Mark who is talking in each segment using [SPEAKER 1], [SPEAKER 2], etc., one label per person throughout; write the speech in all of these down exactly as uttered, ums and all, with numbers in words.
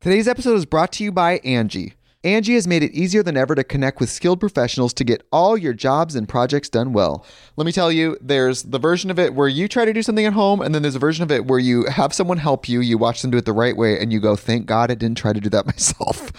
[SPEAKER 1] Today's episode is brought to you by Angie. Angie has made it easier than ever to connect with skilled professionals to get all your jobs and projects done well. Let me tell you, there's the version of it where you try to do something at home, and then there's a version of it where you have someone help you, you watch them do it the right way, and you go, thank God I didn't try to do that myself.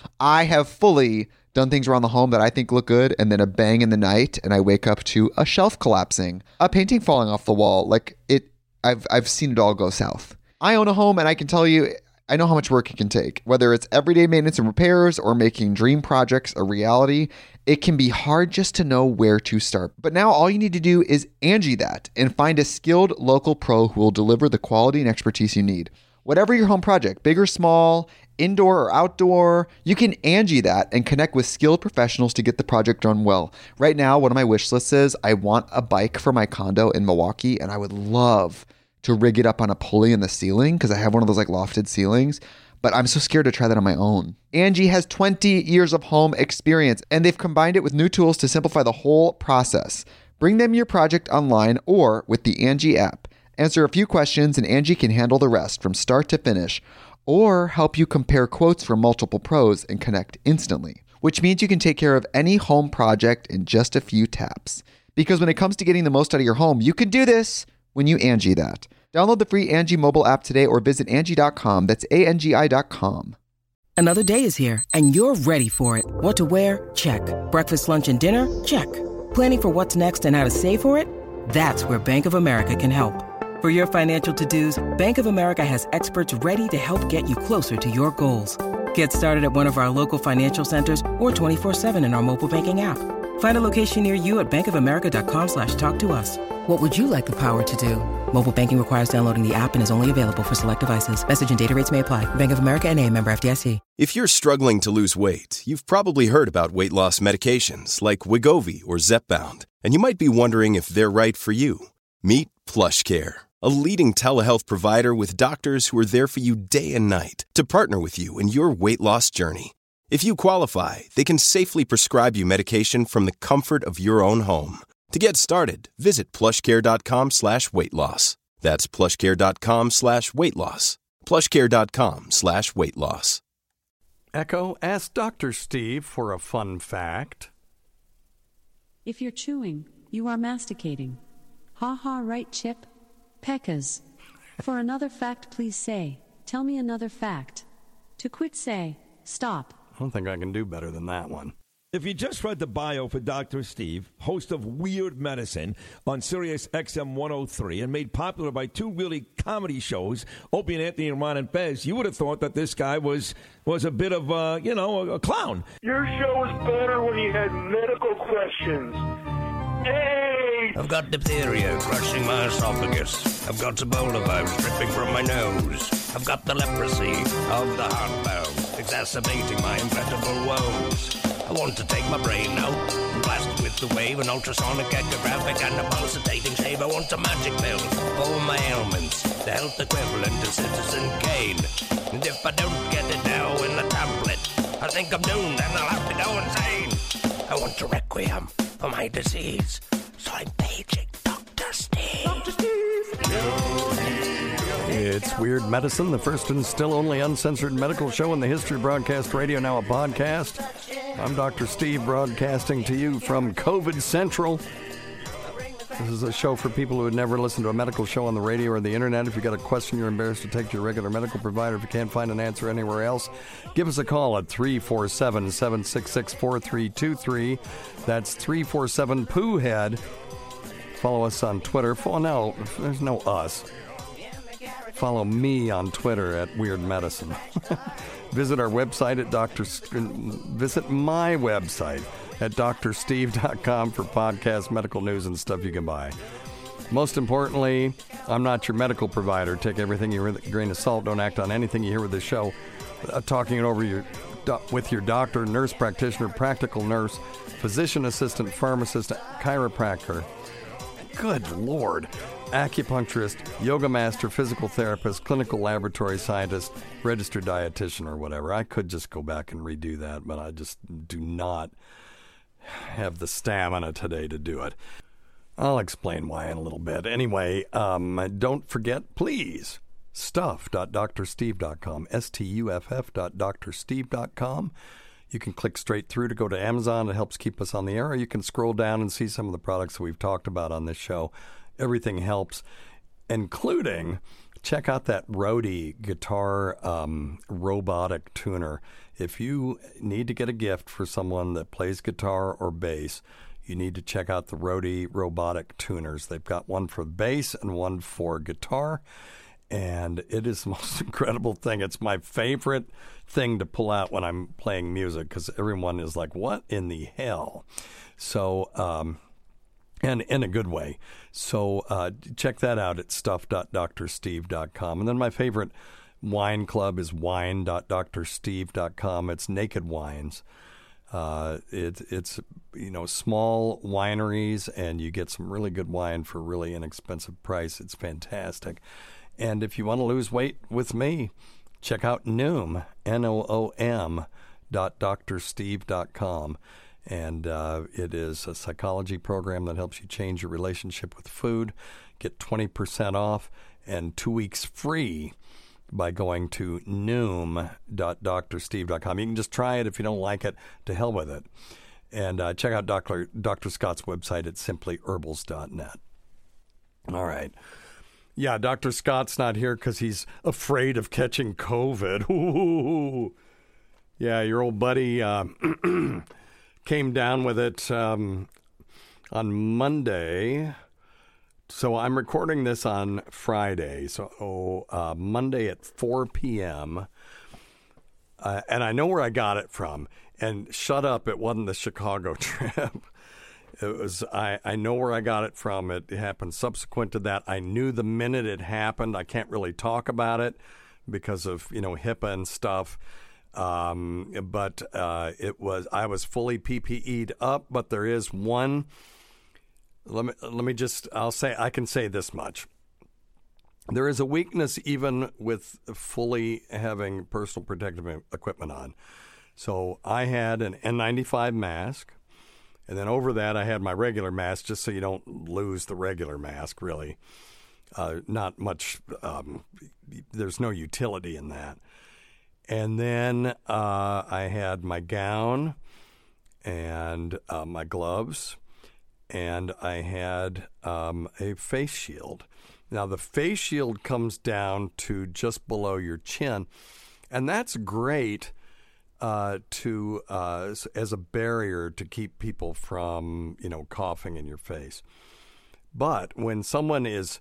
[SPEAKER 1] I have fully done things around the home that I think look good, and then a bang in the night, and I wake up to a shelf collapsing, a painting falling off the wall. Like it, I've I've seen it all go south. I own a home, and I can tell you, I know how much work it can take. Whether it's everyday maintenance and repairs or making dream projects a reality, it can be hard just to know where to start. But now all you need to do is Angie that and find a skilled local pro who will deliver the quality and expertise you need. Whatever your home project, big or small, indoor or outdoor, you can Angie that and connect with skilled professionals to get the project done well. Right now, one of my wish lists is I want a bike for my condo in Milwaukee, and I would love to rig it up on a pulley in the ceiling because I have one of those like lofted ceilings, but I'm so scared to try that on my own. Angie has twenty years of home experience, and they've combined it with new tools to simplify the whole process. Bring them your project online or with the Angie app. Answer a few questions and Angie can handle the rest from start to finish, or help you compare quotes from multiple pros and connect instantly, which means you can take care of any home project in just a few taps. Because when it comes to getting the most out of your home, you can do this when you Angie that. Download the free Angie mobile app today or visit Angie dot com. That's A N G I dot com.
[SPEAKER 2] Another day is here and you're ready for it. What to wear? Check. Breakfast, lunch, and dinner? Check. Planning for what's next and how to save for it? That's where Bank of America can help. For your financial to-dos, Bank of America has experts ready to help get you closer to your goals. Get started at one of our local financial centers or twenty-four seven in our mobile banking app. Find a location near you at bankofamerica.com slash talk to us. What would you like the power to do? Mobile banking requires downloading the app and is only available for select devices. Message and data rates may apply. Bank of America N A, member F D I C.
[SPEAKER 3] If you're struggling to lose weight, you've probably heard about weight loss medications like Wegovy or Zepbound, and you might be wondering if they're right for you. Meet PlushCare, a leading telehealth provider with doctors who are there for you day and night to partner with you in your weight loss journey. If you qualify, they can safely prescribe you medication from the comfort of your own home. To get started, visit plushcare.com slash weight loss. That's plushcare.com slash weight loss. plushcare.com slash weight loss.
[SPEAKER 4] Echo asked Doctor Steve for a fun fact.
[SPEAKER 5] If you're chewing, you are masticating. Ha ha, right, Chip? Peckas. For another fact, please say, tell me another fact. To quit, say, stop.
[SPEAKER 4] I don't think I can do better than that one.
[SPEAKER 6] If you just read the bio for Doctor Steve, host of Weird Medicine on Sirius X M one oh three and made popular by two really comedy shows, Opie and Anthony and Ron and Fez, you would have thought that this guy was was a bit of, uh, you know, a, a clown.
[SPEAKER 7] Your show was better when you had medical questions. Hey!
[SPEAKER 8] I've got diphtheria crushing my esophagus. I've got Ebola virus dripping from my nose. I've got the leprosy of the heart valve, exacerbating my incredible woes. I want to take my brain out and blast it with the wave, an ultrasonic echographic and a pulsating shave. I want a magic pill for all my ailments, the health equivalent of Citizen Kane. And if I don't get it now in a tablet, I think I'm doomed and I'll have to go insane. I want a requiem for my disease, so I'm paging Doctor Steve. Doctor Steve.
[SPEAKER 4] It's Weird Medicine, the first and still only uncensored medical show in the history of broadcast radio, now a podcast. I'm Doctor Steve, broadcasting to you from COVID Central. This is a show for people who would never listen to a medical show on the radio or the internet. If you've got a question you're embarrassed to take to your regular medical provider, if you can't find an answer anywhere else, give us a call at three four seven, seven six six, four three two three. That's three four seven, P O O head. Follow us on Twitter. Follow, no, there's no us. Follow me on Twitter at Weird Medicine. Visit our website at Doctor Visit my website at doctor steve dot com for podcast, medical news, and stuff you can buy. Most importantly, I'm not your medical provider. Take everything you hear with a grain of salt. Don't act on anything you hear with this show. Uh, talking it over your with your doctor, nurse practitioner, practical nurse, physician assistant, pharmacist, chiropractor. Good Lord. Acupuncturist, yoga master, physical therapist, clinical laboratory scientist, registered dietitian, or whatever. I could just go back and redo that, but I just do not have the stamina today to do it. I'll explain why in a little bit. Anyway, um, don't forget, please stuff dot dr steve dot com, S T U F F dot dr steve dot com. You can click straight through to go to Amazon. It helps keep us on the air. Or you can scroll down and see some of the products that we've talked about on this show. Everything helps, including check out that Rode guitar um, robotic tuner. If you need to get a gift for someone that plays guitar or bass, you need to check out the Rode robotic tuners. They've got one for bass and one for guitar. And it is the most incredible thing. It's my favorite thing to pull out when I'm playing music because everyone is like, what in the hell? So, um, and in a good way. So uh, check that out at stuff dot dr steve dot com. And then my favorite wine club is wine dot dr steve dot com. It's Naked Wines. Uh, it, it's, you know, small wineries, and you get some really good wine for a really inexpensive price. It's fantastic. And if you want to lose weight with me, check out Noom, N O O M, dot dr steve dot com. And uh, it is a psychology program that helps you change your relationship with food. Get twenty percent off and two weeks free by going to Noom, dot dr steve dot com. You can just try it. If you don't like it, to hell with it. And uh, check out Doctor Doctor Scott's website at simply herbals dot net. All right. Yeah, Doctor Scott's not here because he's afraid of catching COVID. Ooh. Yeah, your old buddy uh, came down with it um, on Monday. So I'm recording this on Friday. So oh, uh, Monday at four p.m. Uh, and I know where I got it from. And shut up, it wasn't the Chicago trip. It was, I, I know where I got it from. It happened subsequent to that. I knew the minute it happened. I can't really talk about it because of, you know, HIPAA and stuff. Um, but uh, it was, I was fully P P E'd up, but there is one, let me, let me just, I'll say, I can say this much. There is a weakness even with fully having personal protective equipment on. So I had an N ninety-five mask. And then over that, I had my regular mask, just so you don't lose the regular mask, really. Uh, not much, um, there's no utility in that. And then uh, I had my gown and uh, my gloves, and I had um, a face shield. Now, the face shield comes down to just below your chin, and that's great. Uh, to uh, as a barrier to keep people from, you know, coughing in your face. But when someone is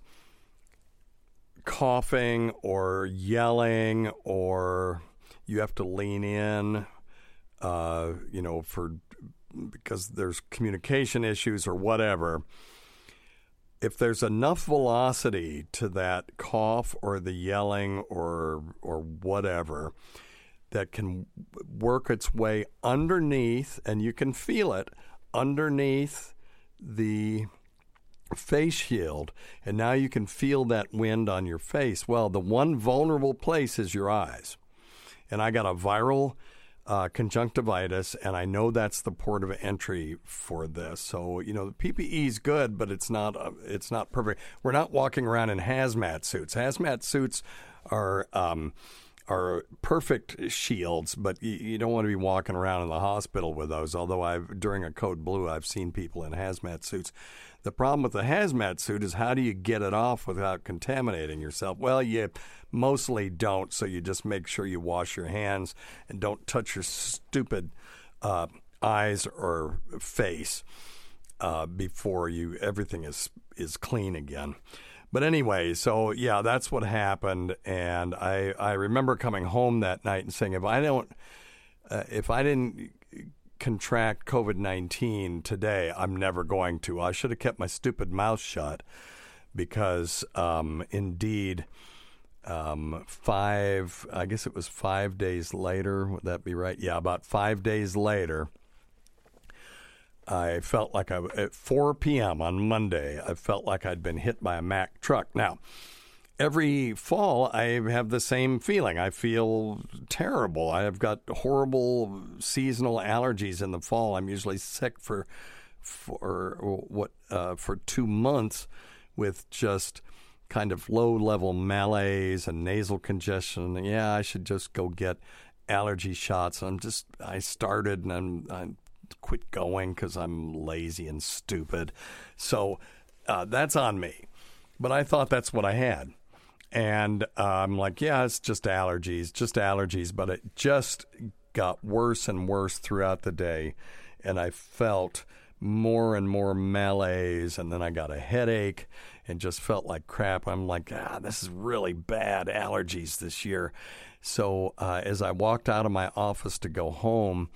[SPEAKER 4] coughing or yelling, or you have to lean in, uh, you know, for because there's communication issues or whatever, if there's enough velocity to that cough or the yelling or or whatever, that can work its way underneath, and you can feel it underneath the face shield, and now you can feel that wind on your face. Well, the one vulnerable place is your eyes. And I got a viral uh, conjunctivitis, and I know that's the port of entry for this. So, you know, the P P E is good, but it's not uh, it's not perfect. We're not walking around in hazmat suits. Hazmat suits are um, are perfect shields, but you, you don't want to be walking around in the hospital with those, although I've during a Code Blue, I've seen people in hazmat suits. The problem with the hazmat suit is how do you get it off without contaminating yourself? Well, you mostly don't, so you just make sure you wash your hands and don't touch your stupid uh, eyes or face uh, before you everything is is clean again. But anyway, so yeah, that's what happened, and I, I remember coming home that night and saying, if I don't, uh, if I didn't contract COVID nineteen today, I'm never going to. I should have kept my stupid mouth shut, because um, indeed, um, five, I guess it was five days later. Would that be right? Yeah, about five days later, I felt like I, at four p.m. on Monday, I felt like I'd been hit by a Mack truck. Now, every fall, I have the same feeling. I feel terrible. I have got horrible seasonal allergies in the fall. I'm usually sick for for what uh, for two months with just kind of low-level malaise and nasal congestion. Yeah, I should just go get allergy shots. I'm just, I started and I'm, I quit going because I'm lazy and stupid. So uh, that's on me. But I thought that's what I had. And uh, I'm like, yeah, it's just allergies, just allergies. But it just got worse and worse throughout the day. And I felt more and more malaise. And then I got a headache and just felt like crap. I'm like, ah, this is really bad allergies this year. So uh, as I walked out of my office to go home,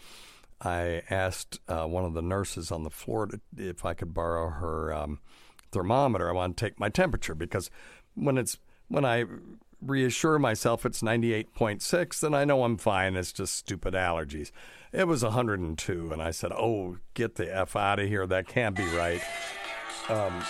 [SPEAKER 4] I asked uh, one of the nurses on the floor to, if I could borrow her um, thermometer. I want to take my temperature because when it's when I reassure myself it's ninety-eight point six, then I know I'm fine. It's just stupid allergies. It was one hundred two, and I said, oh, get the F out of here. That can't be right. Um,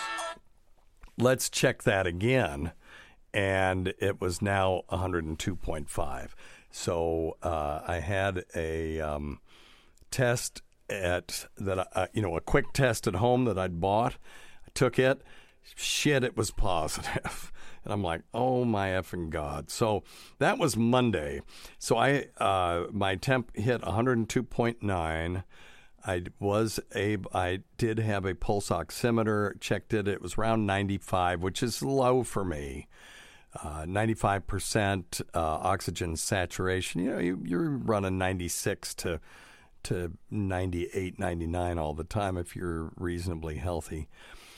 [SPEAKER 4] let's check that again. And it was now one hundred two point five. So uh, I had a um, test at that, uh, you know, a quick test at home that I'd bought. I took it. Shit, it was positive. And I'm like, oh my effing God. So that was Monday. So I, uh, my temp hit one hundred two point nine. I was able, I did have a pulse oximeter, checked it. It was around ninety-five, which is low for me. Uh, ninety-five percent uh, oxygen saturation. You know, you, you're running ninety-six to to ninety-eight, ninety-nine all the time if you're reasonably healthy.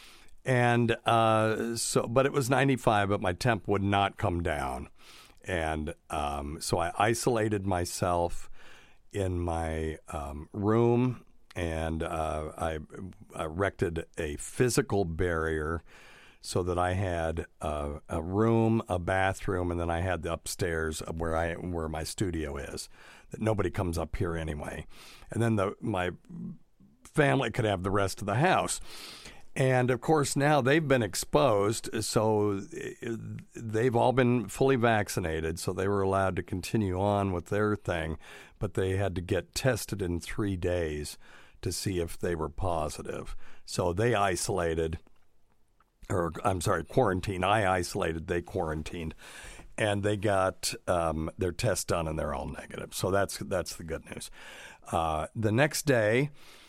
[SPEAKER 4] And uh, so, but it was ninety-five, but my temp would not come down. And um, so I isolated myself in my um, room, and uh, I, I erected a physical barrier so that I had uh, a room, a bathroom, and then I had the upstairs where I where my studio is. That nobody comes up here anyway, and then the my family could have the rest of the house. And, of course, now they've been exposed, so they've all been fully vaccinated, so they were allowed to continue on with their thing, but they had to get tested in three days to see if they were positive. So they isolated, or I'm sorry, quarantined. I isolated, they quarantined, and they got um, their test done, and they're all negative. So that's, that's the good news. Uh, the next day...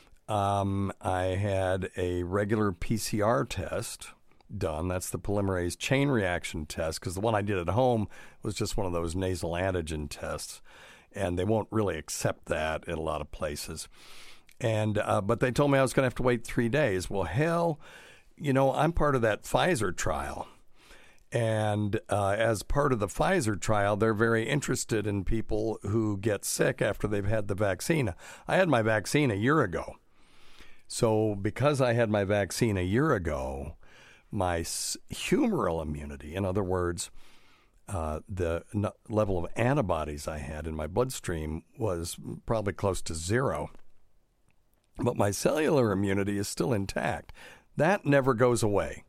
[SPEAKER 4] Um, I had a regular P C R test done. That's the polymerase chain reaction test, because the one I did at home was just one of those nasal antigen tests, and they won't really accept that in a lot of places. And uh, but they told me I was going to have to wait three days. Well, hell, you know, I'm part of that Pfizer trial. And uh, as part of the Pfizer trial, they're very interested in people who get sick after they've had the vaccine. I had my vaccine a year ago. So because I had my vaccine a year ago, my humoral immunity, in other words, uh, the n- level of antibodies I had in my bloodstream was probably close to zero. But my cellular immunity is still intact. That never goes away.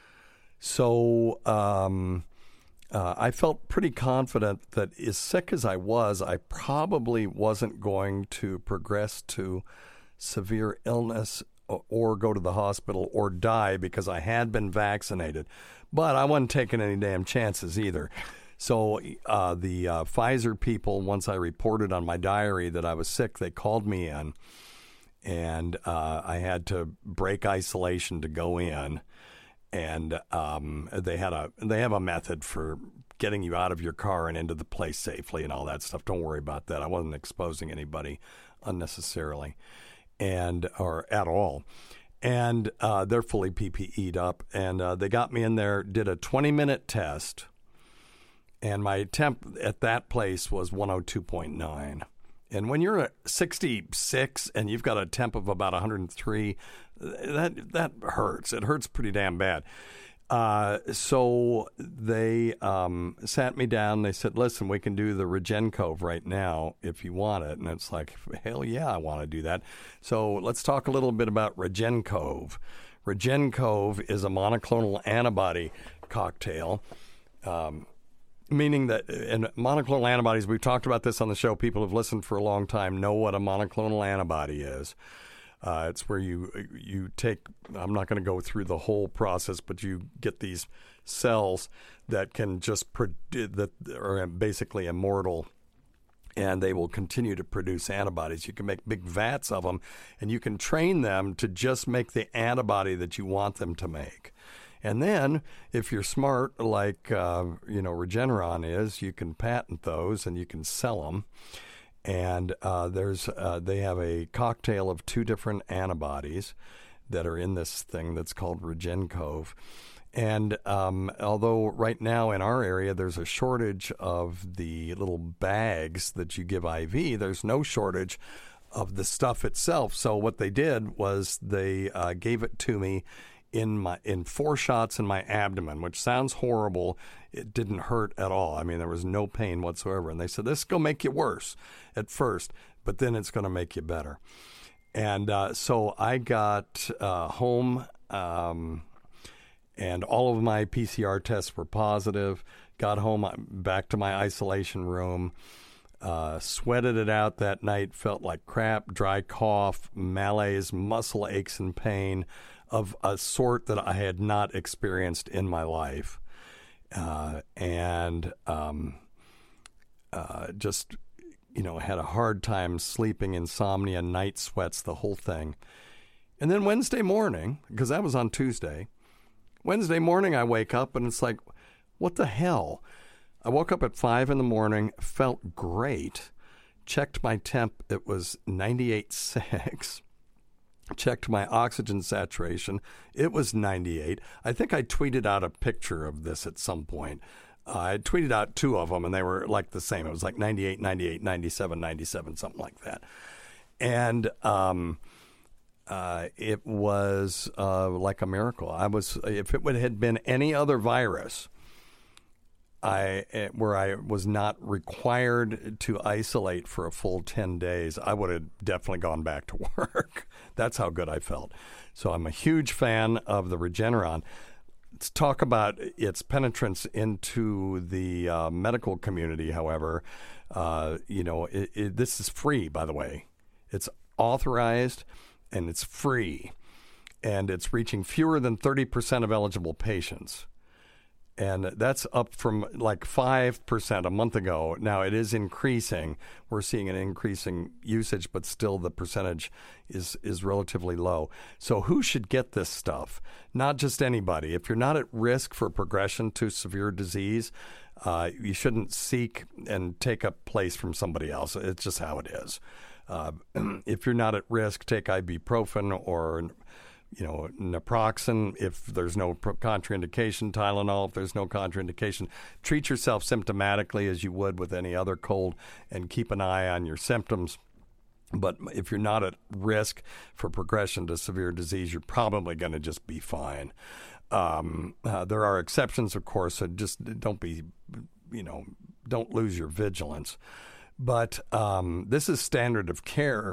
[SPEAKER 4] So um, uh, I felt pretty confident that as sick as I was, I probably wasn't going to progress to severe illness or go to the hospital or die because I had been vaccinated. But I wasn't taking any damn chances either. So uh, the uh, Pfizer people, once I reported on my diary that I was sick, they called me in, and uh, I had to break isolation to go in. And um, they had a they have a method for getting you out of your car and into the place safely and all that stuff. Don't worry about that. I wasn't exposing anybody unnecessarily. And or at all, and uh, they're fully P P E'd up, and uh, they got me in there, did a twenty-minute test, and my temp at that place was one oh two point nine. And when you're at sixty-six and you've got a temp of about one hundred three, that that hurts. It hurts pretty damn bad. Uh, so they um, sat me down. They said, listen, we can do the REGEN-COV right now if you want it. And it's like, hell yeah, I want to do that. So let's talk a little bit about REGEN-COV. REGEN-COV is a monoclonal antibody cocktail, um, meaning that in monoclonal antibodies, we've talked about this on the show. People who've listened for a long time know what a monoclonal antibody is. Uh, it's where you you take, I'm not going to go through the whole process, but you get these cells that can just produ- that are basically immortal, and they will continue to produce antibodies. You can make big vats of them, and you can train them to just make the antibody that you want them to make. And then, if you're smart, like uh, you know Regeneron is, you can patent those and you can sell them. And uh, there's uh, they have a cocktail of two different antibodies that are in this thing that's called RegenCov. And um, although right now in our area there's a shortage of the little bags that you give I V, there's no shortage of the stuff itself. So what they did was they uh, gave it to me in my in four shots in my abdomen, which sounds horrible. It didn't hurt at all. I mean, there was no pain whatsoever. And they said, this is going to make you worse at first, but then it's going to make you better. And uh, so I got uh, home, um, and all of my P C R tests were positive. Got home, back to my isolation room, uh, sweated it out that night, felt like crap, dry cough, malaise, muscle aches and pain of a sort that I had not experienced in my life. Uh, and um, uh, just, you know, had a hard time sleeping, insomnia, night sweats, the whole thing. And then Wednesday morning, because that was on Tuesday, Wednesday morning I wake up and it's like, what the hell? I woke up at five in the morning, felt great, checked my temp, it was ninety-eight point six. Checked my oxygen saturation. It was ninety-eight. I think I tweeted out a picture of this at some point. Uh, I tweeted out two of them, and they were like the same. It was like ninety-eight, ninety-eight, ninety-seven, ninety-seven, something like that. And um, uh, it was uh, like a miracle. I was, if it would had been any other virus, I where I was not required to isolate for a full ten days, I would have definitely gone back to work. That's how good I felt. So I'm a huge fan of the Regeneron. Let's talk about its penetrance into the uh, medical community, however. Uh, you know, it, it, this is free, by the way. It's authorized and it's free. And it's reaching fewer than thirty percent of eligible patients. And that's up from like five percent a month ago. Now it is increasing. We're seeing an increasing usage, but still the percentage is, is relatively low. So who should get this stuff? Not just anybody. If you're not at risk for progression to severe disease, uh, you shouldn't seek and take a place from somebody else. It's just how it is. Uh, if you're not at risk, take ibuprofen or you know, naproxen if there's no contraindication, Tylenol if there's no contraindication. Treat yourself symptomatically as you would with any other cold and keep an eye on your symptoms. But if you're not at risk for progression to severe disease, you're probably going to just be fine. Um, uh, there are exceptions, of course, so just don't be, you know, don't lose your vigilance. But um, this is standard of care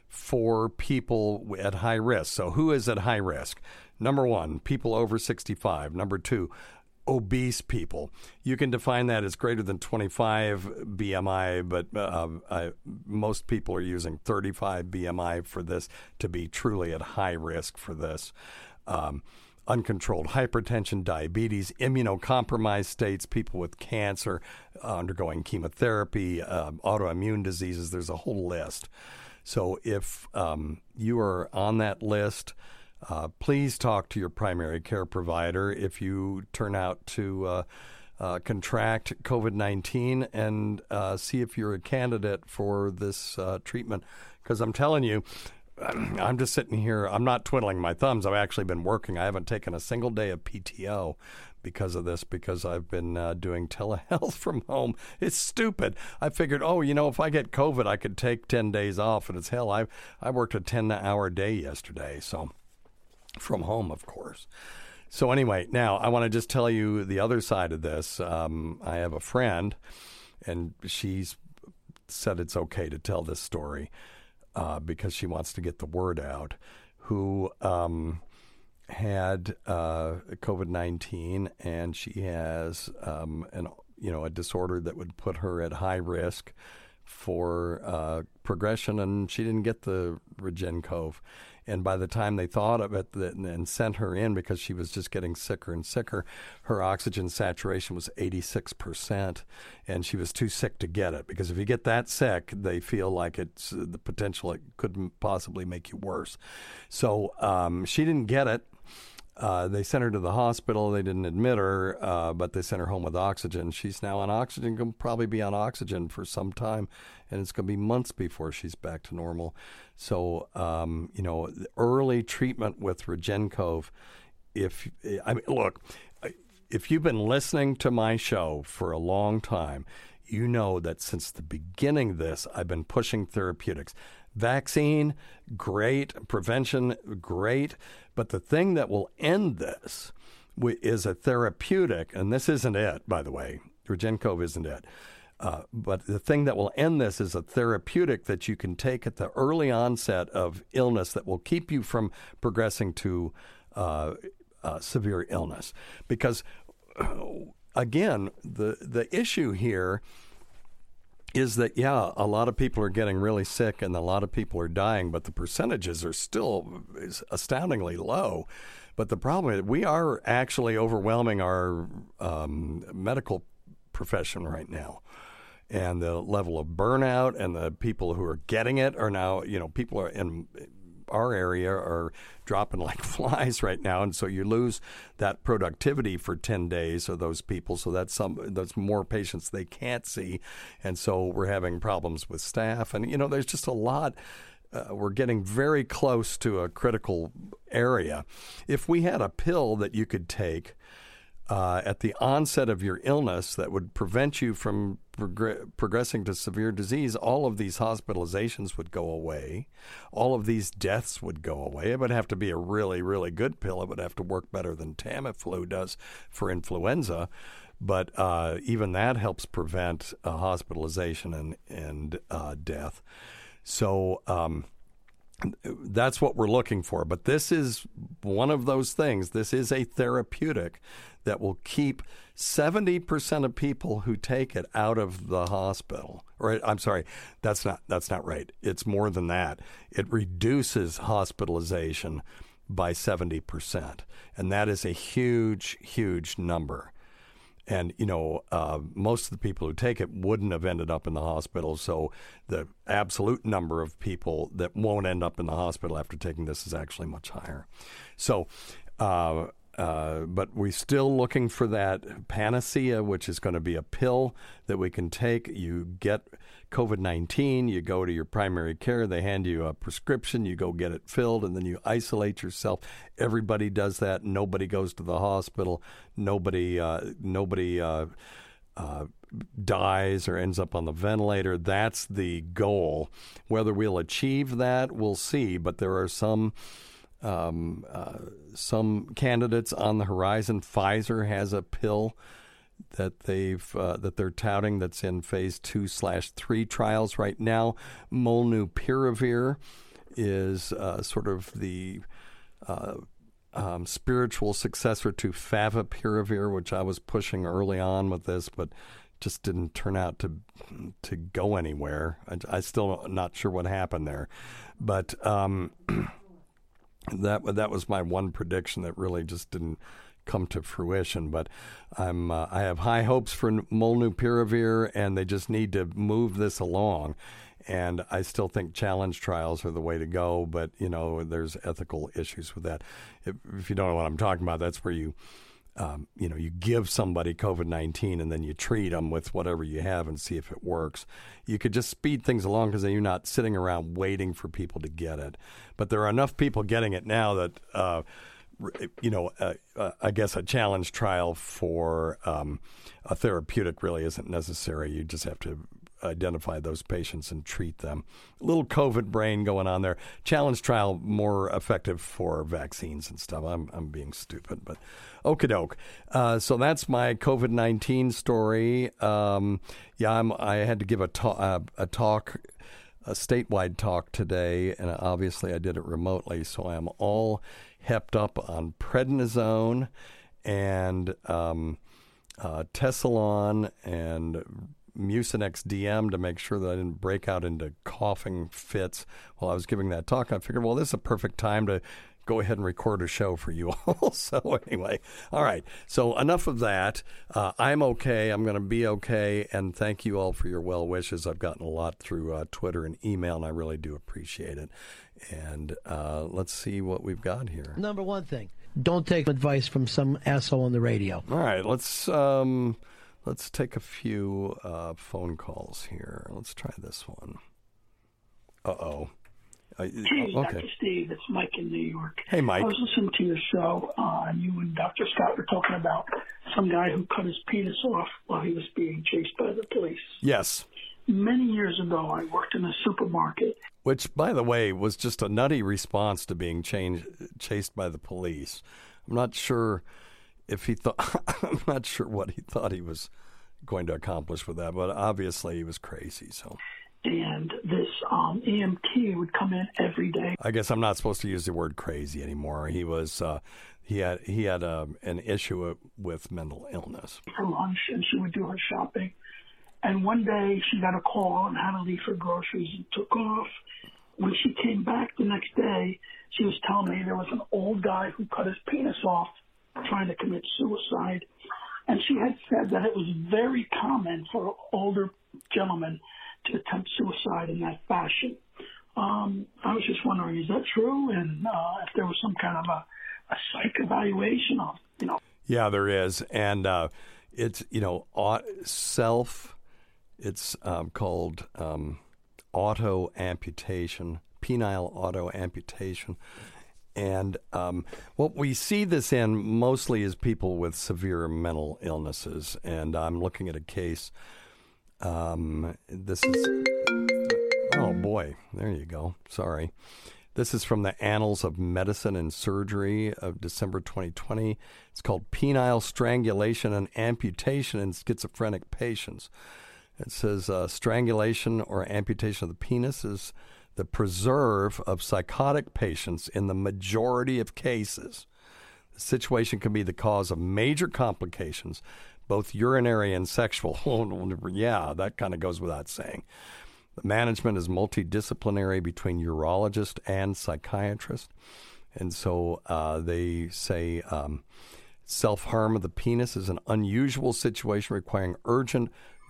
[SPEAKER 4] for people at high risk. So who is at high risk? Number one, people over sixty-five. Number two, obese people. You can define that as greater than twenty-five B M I, but uh, I, most people are using thirty-five B M I for this to be truly at high risk for this. Um, uncontrolled hypertension, diabetes, immunocompromised states, people with cancer, uh, undergoing chemotherapy, uh, autoimmune diseases. There's a whole list. So if um, you are on that list, uh, please talk to your primary care provider if you turn out to uh, uh, contract COVID nineteen and uh, see if you're a candidate for this uh, treatment. Because I'm telling you, I'm just sitting here. I'm not twiddling my thumbs. I've actually been working. I haven't taken a single day of P T O because of this, because I've been uh, doing telehealth from home. It's stupid. I figured, oh, you know, if I get COVID, I could take ten days off. And it's hell, I I worked a ten-hour day yesterday, so from home, of course. So anyway, now I want to just tell you the other side of this. Um, I have a friend, and she's said it's okay to tell this story uh, because she wants to get the word out, who um, had uh, COVID nineteen, and she has um, an you know a disorder that would put her at high risk for uh, progression, and she didn't get the REGEN-COV. And by the time they thought of it and sent her in, because she was just getting sicker and sicker, her oxygen saturation was eighty-six percent, and she was too sick to get it. Because if you get that sick, they feel like it's uh, the potential it could possibly make you worse. So um, she didn't get it. Uh, they sent her to the hospital. They didn't admit her, uh, but they sent her home with oxygen. She's now on oxygen, going to probably be on oxygen for some time, and it's going to be months before she's back to normal. So, um, you know, early treatment with REGEN-COV, if, I mean, look, if you've been listening to my show for a long time, you know that since the beginning of this, I've been pushing therapeutics. Vaccine, great. Prevention, great. But the thing that will end this is a therapeutic, and this isn't it, by the way. REGEN-COV isn't it. Uh, but the thing that will end this is a therapeutic that you can take at the early onset of illness that will keep you from progressing to uh, uh, severe illness. Because, again, the the issue here is that, yeah, a lot of people are getting really sick and a lot of people are dying, but the percentages are still astoundingly low. But the problem is we are actually overwhelming our um, medical profession right now. And the level of burnout and the people who are getting it are now, you know, people are in our area are dropping like flies right now, and so you lose that productivity for ten days of those people. So that's some that's more patients they can't see, and so we're having problems with staff. And you know, there's just a lot. Uh, we're getting very close to a critical area. If we had a pill that you could take Uh, at the onset of your illness that would prevent you from progr- progressing to severe disease, all of these hospitalizations would go away. All of these deaths would go away. It would have to be a really, really good pill. It would have to work better than Tamiflu does for influenza. But uh, even that helps prevent uh, hospitalization and, and uh, death. So um, that's what we're looking for. But this is one of those things. This is a therapeutic that will keep seventy percent of people who take it out of the hospital. Or I'm sorry, that's not that's not right. It's more than that. It reduces hospitalization by seventy percent. And that is a huge, huge number. And, you know, uh, most of the people who take it wouldn't have ended up in the hospital. So the absolute number of people that won't end up in the hospital after taking this is actually much higher. So, uh, uh, but we're still looking for that panacea, which is going to be a pill that we can take. You get COVID nineteen, you go to your primary care, they hand you a prescription, you go get it filled, and then you isolate yourself. Everybody does that. Nobody goes to the hospital. Nobody, uh, nobody uh, uh, dies or ends up on the ventilator. That's the goal. Whether we'll achieve that, we'll see. But there are some um, uh, some candidates on the horizon. Pfizer has a pill that they've uh, that they're touting that's in phase two slash three trials right now. Molnupiravir is uh, sort of the uh, um, spiritual successor to Favipiravir, which I was pushing early on with this, but just didn't turn out to to go anywhere. I, I still not sure what happened there, but um, that that was my one prediction that really just didn't come to fruition. But I'm uh, I have high hopes for Molnupiravir, and they just need to move this along. And I still think challenge trials are the way to go, but you know, there's ethical issues with that. If, if you don't know what I'm talking about, that's where you um, you know you give somebody COVID nineteen and then you treat them with whatever you have and see if it works. You could just speed things along because then you're not sitting around waiting for people to get it. But there are enough people getting it now that uh, you know, uh, uh, I guess a challenge trial for um, a therapeutic really isn't necessary. You just have to identify those patients and treat them. A little COVID brain going on there. Challenge trial more effective for vaccines and stuff. I'm I'm being stupid, but okie doke. Uh, so that's my COVID nineteen story. Um, yeah, I'm, I had to give a, ta- uh, a talk. a statewide talk today, and obviously I did it remotely, so I'm all hepped up on prednisone and um, uh, Tessalon and Mucinex D M to make sure that I didn't break out into coughing fits while I was giving that talk. I figured, well, this is a perfect time to go ahead and record a show for you all. So anyway, all right. So enough of that. Uh, I'm okay. I'm going to be okay. And thank you all for your well wishes. I've gotten a lot through uh, Twitter and email, and I really do appreciate it. And uh, let's see what we've got here.
[SPEAKER 9] Number one thing, don't take advice from some asshole on the radio.
[SPEAKER 4] All right. Let's um, let's take a few uh, phone calls here. Let's try this one. Uh-oh. Uh,
[SPEAKER 10] Hey,
[SPEAKER 4] okay.
[SPEAKER 10] Doctor Steve, it's Mike in New York.
[SPEAKER 4] Hey, Mike.
[SPEAKER 10] I was listening to your show, uh, and you and Doctor Scott were talking about some guy who cut his penis off while he was being chased by the police.
[SPEAKER 4] Yes.
[SPEAKER 10] Many years ago, I worked in a supermarket.
[SPEAKER 4] Which, by the way, was just a nutty response to being changed, chased by the police. I'm not sure if he thought, I'm not sure what he thought he was going to accomplish with that, but obviously he was crazy, so...
[SPEAKER 10] And this um, E M T would come in every day.
[SPEAKER 4] I guess I'm not supposed to use the word crazy anymore. He was, uh, he had, he had a, an issue with mental illness.
[SPEAKER 10] For lunch, and she would do her shopping. And one day she got a call and had to leave for groceries and took off. When she came back the next day, she was telling me there was an old guy who cut his penis off trying to commit suicide. And she had said that it was very common for older gentlemen to attempt suicide in that fashion. Um, I was just wondering, is that true? And uh, if there was some kind of a, a psych evaluation of, you know.
[SPEAKER 4] Yeah, there is. And uh, it's, you know, self, it's um, called um, auto amputation, penile auto amputation. And um, what we see this in mostly is people with severe mental illnesses. And I'm looking at a case. Um, this is, oh boy, there you go. Sorry. This is from the Annals of Medicine and Surgery of December twenty twenty. It's called Penile Strangulation and Amputation in Schizophrenic Patients. It says uh, strangulation or amputation of the penis is the preserve of psychotic patients in the majority of cases. The situation can be the cause of major complications, both urinary and sexual. Yeah, that kind of goes without saying. The management is multidisciplinary between urologist and psychiatrist. And so uh, they say um, self-harm of the penis is an unusual situation requiring urgent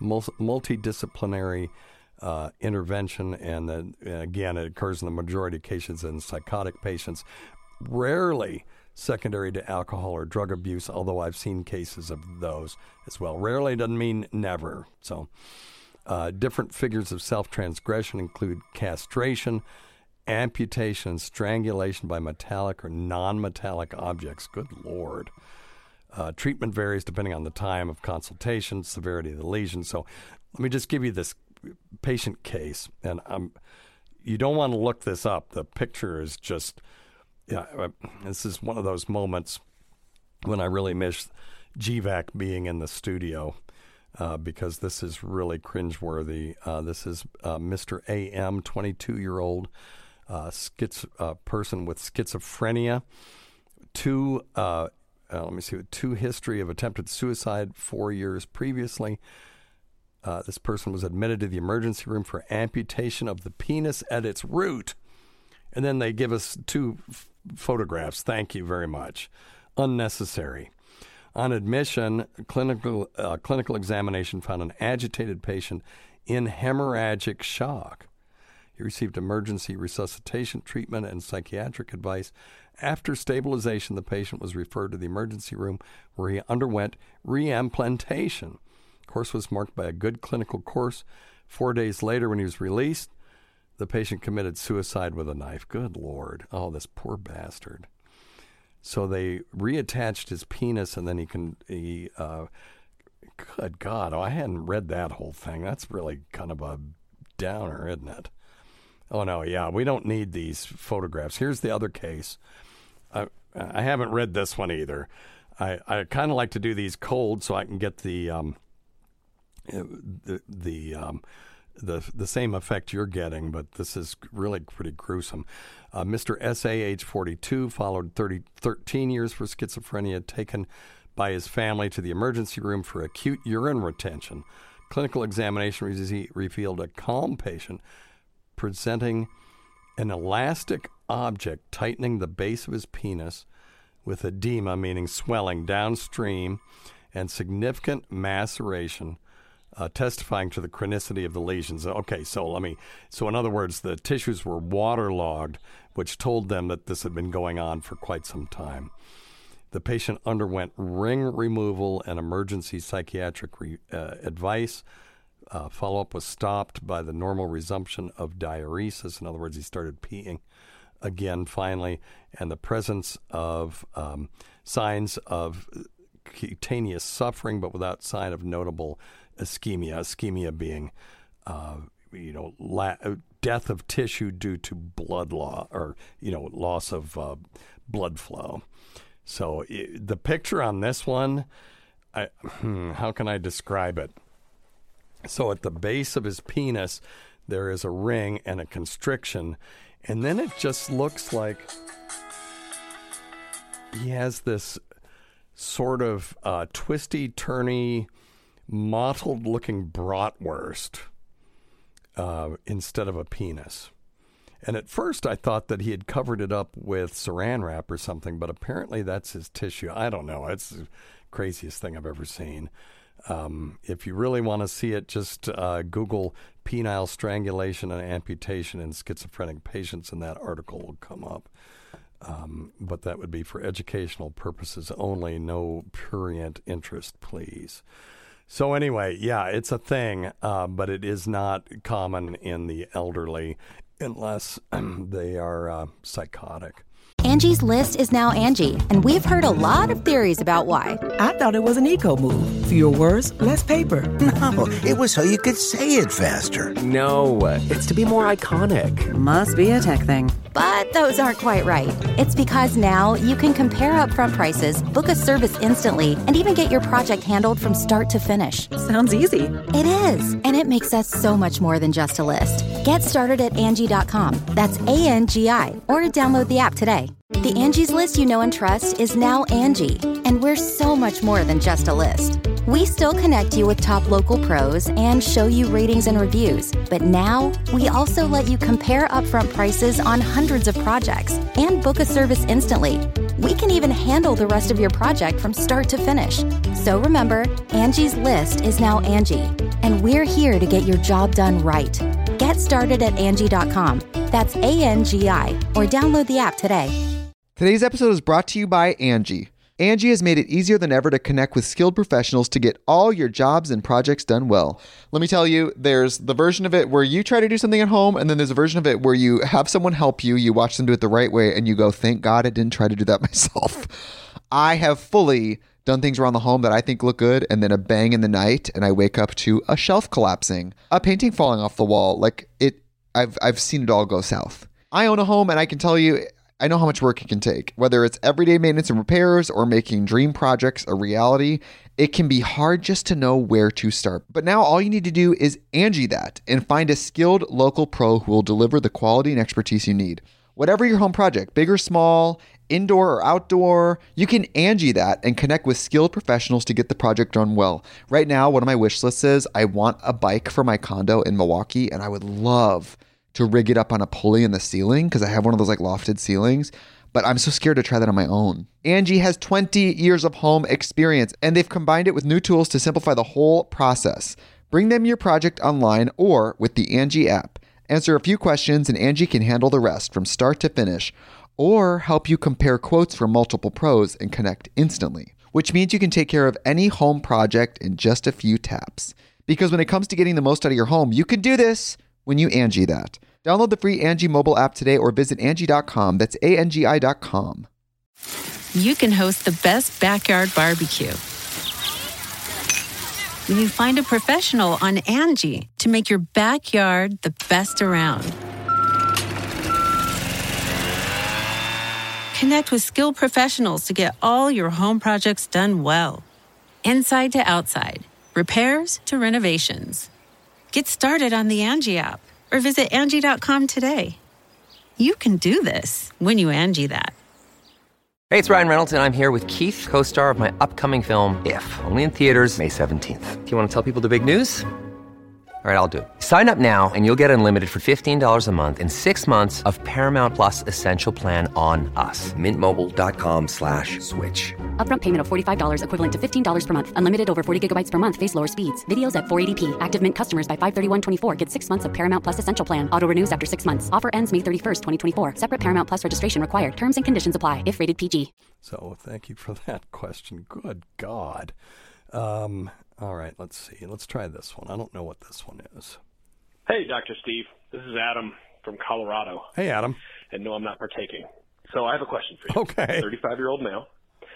[SPEAKER 4] multidisciplinary uh, intervention. And then, again, it occurs in the majority of cases in psychotic patients, rarely secondary to alcohol or drug abuse, although I've seen cases of those as well. Rarely doesn't mean never. So uh, different figures of self-transgression include castration, amputation, strangulation by metallic or non-metallic objects. Good Lord. Uh, treatment varies depending on the time of consultation, severity of the lesion. So let me just give you this patient case. And I'm, you don't want to look this up. The picture is just... Yeah, this is one of those moments when I really miss G VAC being in the studio uh, because this is really cringeworthy. Uh, this is uh, Mister A M, twenty-two-year-old uh, schiz- uh, person with schizophrenia. Two, uh, uh, let me see, two history of attempted suicide four years previously. Uh, this person was admitted to the emergency room for amputation of the penis at its root. And then they give us two f- photographs. Thank you very much. Unnecessary. On admission, clinical uh, clinical examination found an agitated patient in hemorrhagic shock. He received emergency resuscitation treatment and psychiatric advice. After stabilization, the patient was referred to the emergency room where he underwent reimplantation. The course was marked by a good clinical course. Four days later, when he was released, the patient committed suicide with a knife. Good Lord. Oh, this poor bastard. So they reattached his penis, and then he can, he, uh, good God, oh, I hadn't read that whole thing. That's really kind of a downer, isn't it? Oh, no, yeah, we don't need these photographs. Here's the other case. I, I haven't read this one either. I, I kind of like to do these cold so I can get the, um, the, the, um, the the same effect you're getting, but this is really pretty gruesome. Uh, Mister S A, age forty-two, followed thirty, thirteen years for schizophrenia, taken by his family to the emergency room for acute urine retention. Clinical examination re- revealed a calm patient presenting an elastic object tightening the base of his penis with edema, meaning swelling downstream, and significant maceration, uh, testifying to the chronicity of the lesions. Okay, so let me, so in other words, the tissues were waterlogged, which told them that this had been going on for quite some time. The patient underwent ring removal and emergency psychiatric re, uh, advice. Uh, follow-up was stopped by the normal resumption of diuresis. In other words, he started peeing again finally, and the presence of um, signs of cutaneous suffering, but without sign of notable ischemia. Ischemia being, uh, you know, la- death of tissue due to blood loss, or you know, loss of uh, blood flow. So it, the picture on this one, I, hmm, how can I describe it? So at the base of his penis, there is a ring and a constriction. And then it just looks like he has this sort of uh, twisty, turny, mottled-looking bratwurst uh, instead of a penis. And at first I thought that he had covered it up with saran wrap or something, but apparently that's his tissue. I don't know. It's the craziest thing I've ever seen. Um, if you really want to see it, just uh, Google penile strangulation and amputation in schizophrenic patients, and that article will come up. Um, but that would be for educational purposes only, no prurient interest, please. So anyway, yeah, it's a thing, uh, but it is not common in the elderly unless they are uh, psychotic.
[SPEAKER 11] Angie's List is now Angie, and we've heard a lot of theories about why.
[SPEAKER 2] I thought it was an eco move. Fewer words, less paper.
[SPEAKER 12] No, it was so you could say it faster.
[SPEAKER 13] No, it's to be more iconic.
[SPEAKER 11] Must be a tech thing. But those aren't quite right. It's because now you can compare upfront prices, book a service instantly, and even get your project handled from start to finish.
[SPEAKER 2] Sounds easy.
[SPEAKER 11] It is, and it makes us so much more than just a list. Get started at Angie dot com. That's A N G I, or download the app today. The Angie's List you know and trust is now Angie, and we're so much more than just a list. We still connect you with top local pros and show you ratings and reviews, but now we also let you compare upfront prices on hundreds of projects and book a service instantly. We can even handle the rest of your project from start to finish. So remember, Angie's List is now Angie, and we're here to get your job done right. Get started at Angie dot com. That's A N G I, or download the app today.
[SPEAKER 1] Today's episode is brought to you by Angie. Angie has made it easier than ever to connect with skilled professionals to get all your jobs and projects done well. Let me tell you, there's the version of it where you try to do something at home, and then there's a version of it where you have someone help you, you watch them do it the right way, and you go, thank God I didn't try to do that myself. I have fully done things around the home that I think look good, and then a bang in the night, and I wake up to a shelf collapsing, a painting falling off the wall. Like, it, I've I've seen it all go south. I own a home, and I can tell you, I know how much work it can take. Whether it's everyday maintenance and repairs or making dream projects a reality, it can be hard just to know where to start. But now all you need to do is Angie that and find a skilled local pro who will deliver the quality and expertise you need. Whatever your home project, big or small, indoor or outdoor, you can Angie that and connect with skilled professionals to get the project done well. Right now, one of my wish lists is I want a bike for my condo in Milwaukee, and I would love to rig it up on a pulley in the ceiling because I have one of those like lofted ceilings, but I'm so scared to try that on my own. Angie has twenty years of home experience, and they've combined it with new tools to simplify the whole process. Bring them your project online or with the Angie app. Answer a few questions and Angie can handle the rest from start to finish, or help you compare quotes from multiple pros and connect instantly, which means you can take care of any home project in just a few taps. Because when it comes to getting the most out of your home, you can do this when you Angie that. Download the free Angie mobile app today or visit Angie dot com. That's A N G I dot com.
[SPEAKER 14] You can host the best backyard barbecue when you find a professional on Angie to make your backyard the best around. Connect with skilled professionals to get all your home projects done well. Inside to outside, repairs to renovations. Get started on the Angie app or visit Angie dot com today. You can do this when you Angie that.
[SPEAKER 13] Hey, it's Ryan Reynolds, and I'm here with Keith, co-star of my upcoming film, If, only in theaters May seventeenth. Do you want to tell people the big news? All right, I'll do it. Sign up now and you'll get unlimited for fifteen dollars a month and six months of Paramount Plus Essential Plan on us. Mint Mobile dot com slash switch.
[SPEAKER 15] Upfront payment of forty-five dollars equivalent to fifteen dollars per month. Unlimited over forty gigabytes per month. Face lower speeds. Videos at four eighty p. Active Mint customers by five thirty-one twenty-four get six months of Paramount Plus Essential Plan. Auto renews after six months. Offer ends May thirty-first, twenty twenty-four. Separate Paramount Plus registration required. Terms and conditions apply if rated P G.
[SPEAKER 4] So thank you for that question. Good God. Um, all right, let's see. Let's try this one. I don't know what this one is.
[SPEAKER 16] Hey, Doctor Steve. This is Adam from Colorado.
[SPEAKER 4] Hey, Adam.
[SPEAKER 16] And no, I'm not partaking. So I have a question for you.
[SPEAKER 4] Okay.
[SPEAKER 16] thirty-five-year-old male.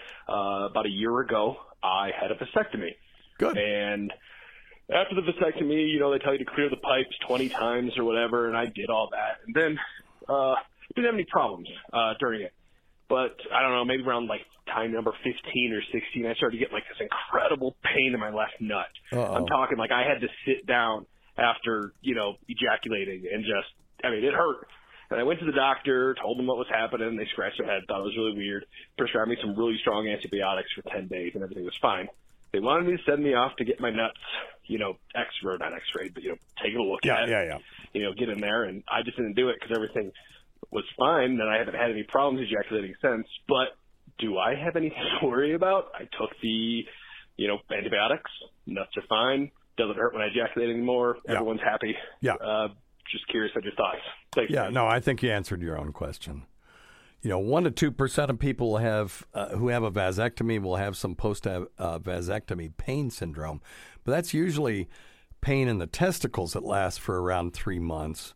[SPEAKER 16] Uh, about a year ago, I had a vasectomy.
[SPEAKER 4] Good.
[SPEAKER 16] And after the vasectomy, you know, they tell you to clear the pipes twenty times or whatever, and I did all that. And then uh, didn't have any problems uh, during it. But I don't know, maybe around like time number fifteen or sixteen, I started to get like this incredible pain in my left nut.
[SPEAKER 4] Uh-oh.
[SPEAKER 16] I'm talking like I had to sit down after, you know, ejaculating and just, I mean, it hurt. And I went to the doctor, told them what was happening. They scratched their head, thought it was really weird, prescribed me some really strong antibiotics for ten days, and everything was fine. They wanted me to send me off to get my nuts, you know, x-rayed, not x-rayed, but, you know, take a look
[SPEAKER 4] Yeah,
[SPEAKER 16] at it.
[SPEAKER 4] yeah, yeah.
[SPEAKER 16] You know, get in there. And I just didn't do it because everything was fine, and I haven't had any problems ejaculating since. But do I have anything to worry about? I took the, you know, antibiotics. Nuts are fine. Doesn't hurt when I ejaculate anymore.
[SPEAKER 4] Yeah.
[SPEAKER 16] Everyone's happy.
[SPEAKER 4] Yeah.
[SPEAKER 16] Uh, just curious of your thoughts. Thanks.
[SPEAKER 4] Yeah,
[SPEAKER 16] man.
[SPEAKER 4] no, I think you answered your own question. You know, one to two percent of people have uh, who have a vasectomy will have some post uh, vasectomy pain syndrome, but that's usually pain in the testicles that lasts for around three months,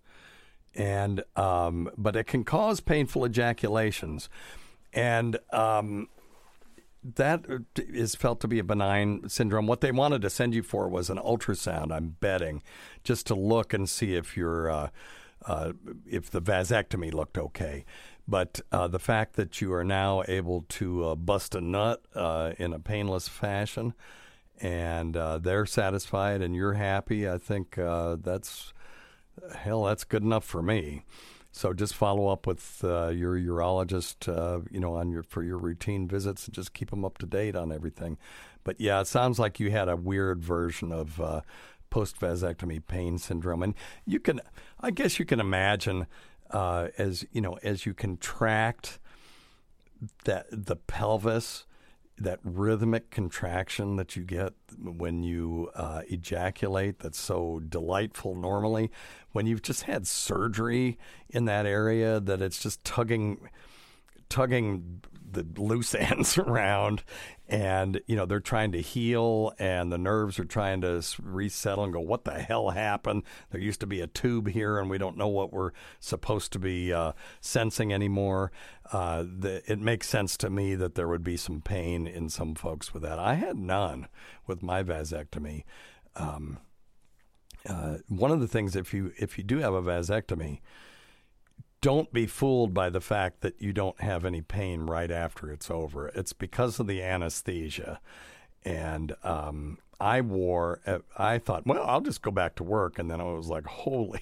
[SPEAKER 4] and um, but it can cause painful ejaculations, and um, that is felt to be a benign syndrome. What they wanted to send you for was an ultrasound, I'm betting, just to look and see if you're uh, uh, if the vasectomy looked okay. But uh, the fact that you are now able to uh, bust a nut uh, in a painless fashion, and uh, they're satisfied and you're happy, I think uh, that's hell. That's good enough for me. So just follow up with uh, your urologist, uh, you know, on your for your routine visits, and just keep them up to date on everything. But yeah, it sounds like you had a weird version of uh, post-vasectomy pain syndrome, and you can, I guess, you can imagine uh, as you know, as you contract that the pelvis, that rhythmic contraction that you get when you uh, ejaculate, that's so delightful normally, when you've just had surgery in that area, that it's just tugging tugging the loose ends around, and you know they're trying to heal, and the nerves are trying to resettle and go, what the hell happened? There used to be a tube here, and we don't know what we're supposed to be uh, sensing anymore. Uh, the, it makes sense to me that there would be some pain in some folks with that. I had none with my vasectomy. Um, uh, one of the things, if you if you do have a vasectomy, don't be fooled by the fact that you don't have any pain right after it's over. It's because of the anesthesia. And um, I wore, I thought, well, I'll just go back to work. And then I was like, holy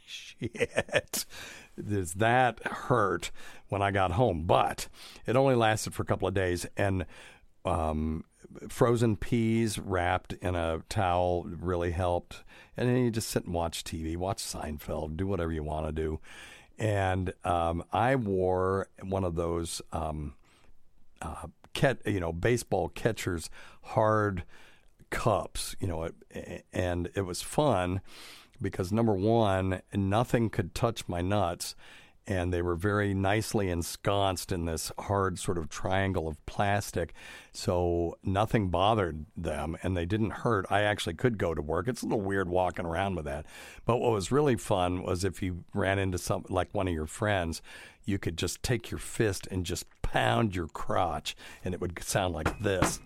[SPEAKER 4] shit, does that hurt when I got home? But it only lasted for a couple of days. And um, frozen peas wrapped in a towel really helped. And then you just sit and watch T V, watch Seinfeld, do whatever you want to do. And um, I wore one of those, um, uh, cat, you know, baseball catcher's hard cups, you know, and it was fun because, number one, nothing could touch my nuts, and they were very nicely ensconced in this hard sort of triangle of plastic, so nothing bothered them, and they didn't hurt. I actually could go to work. It's a little weird walking around with that. But what was really fun was if you ran into some, like one of your friends, you could just take your fist and just pound your crotch, and it would sound like this.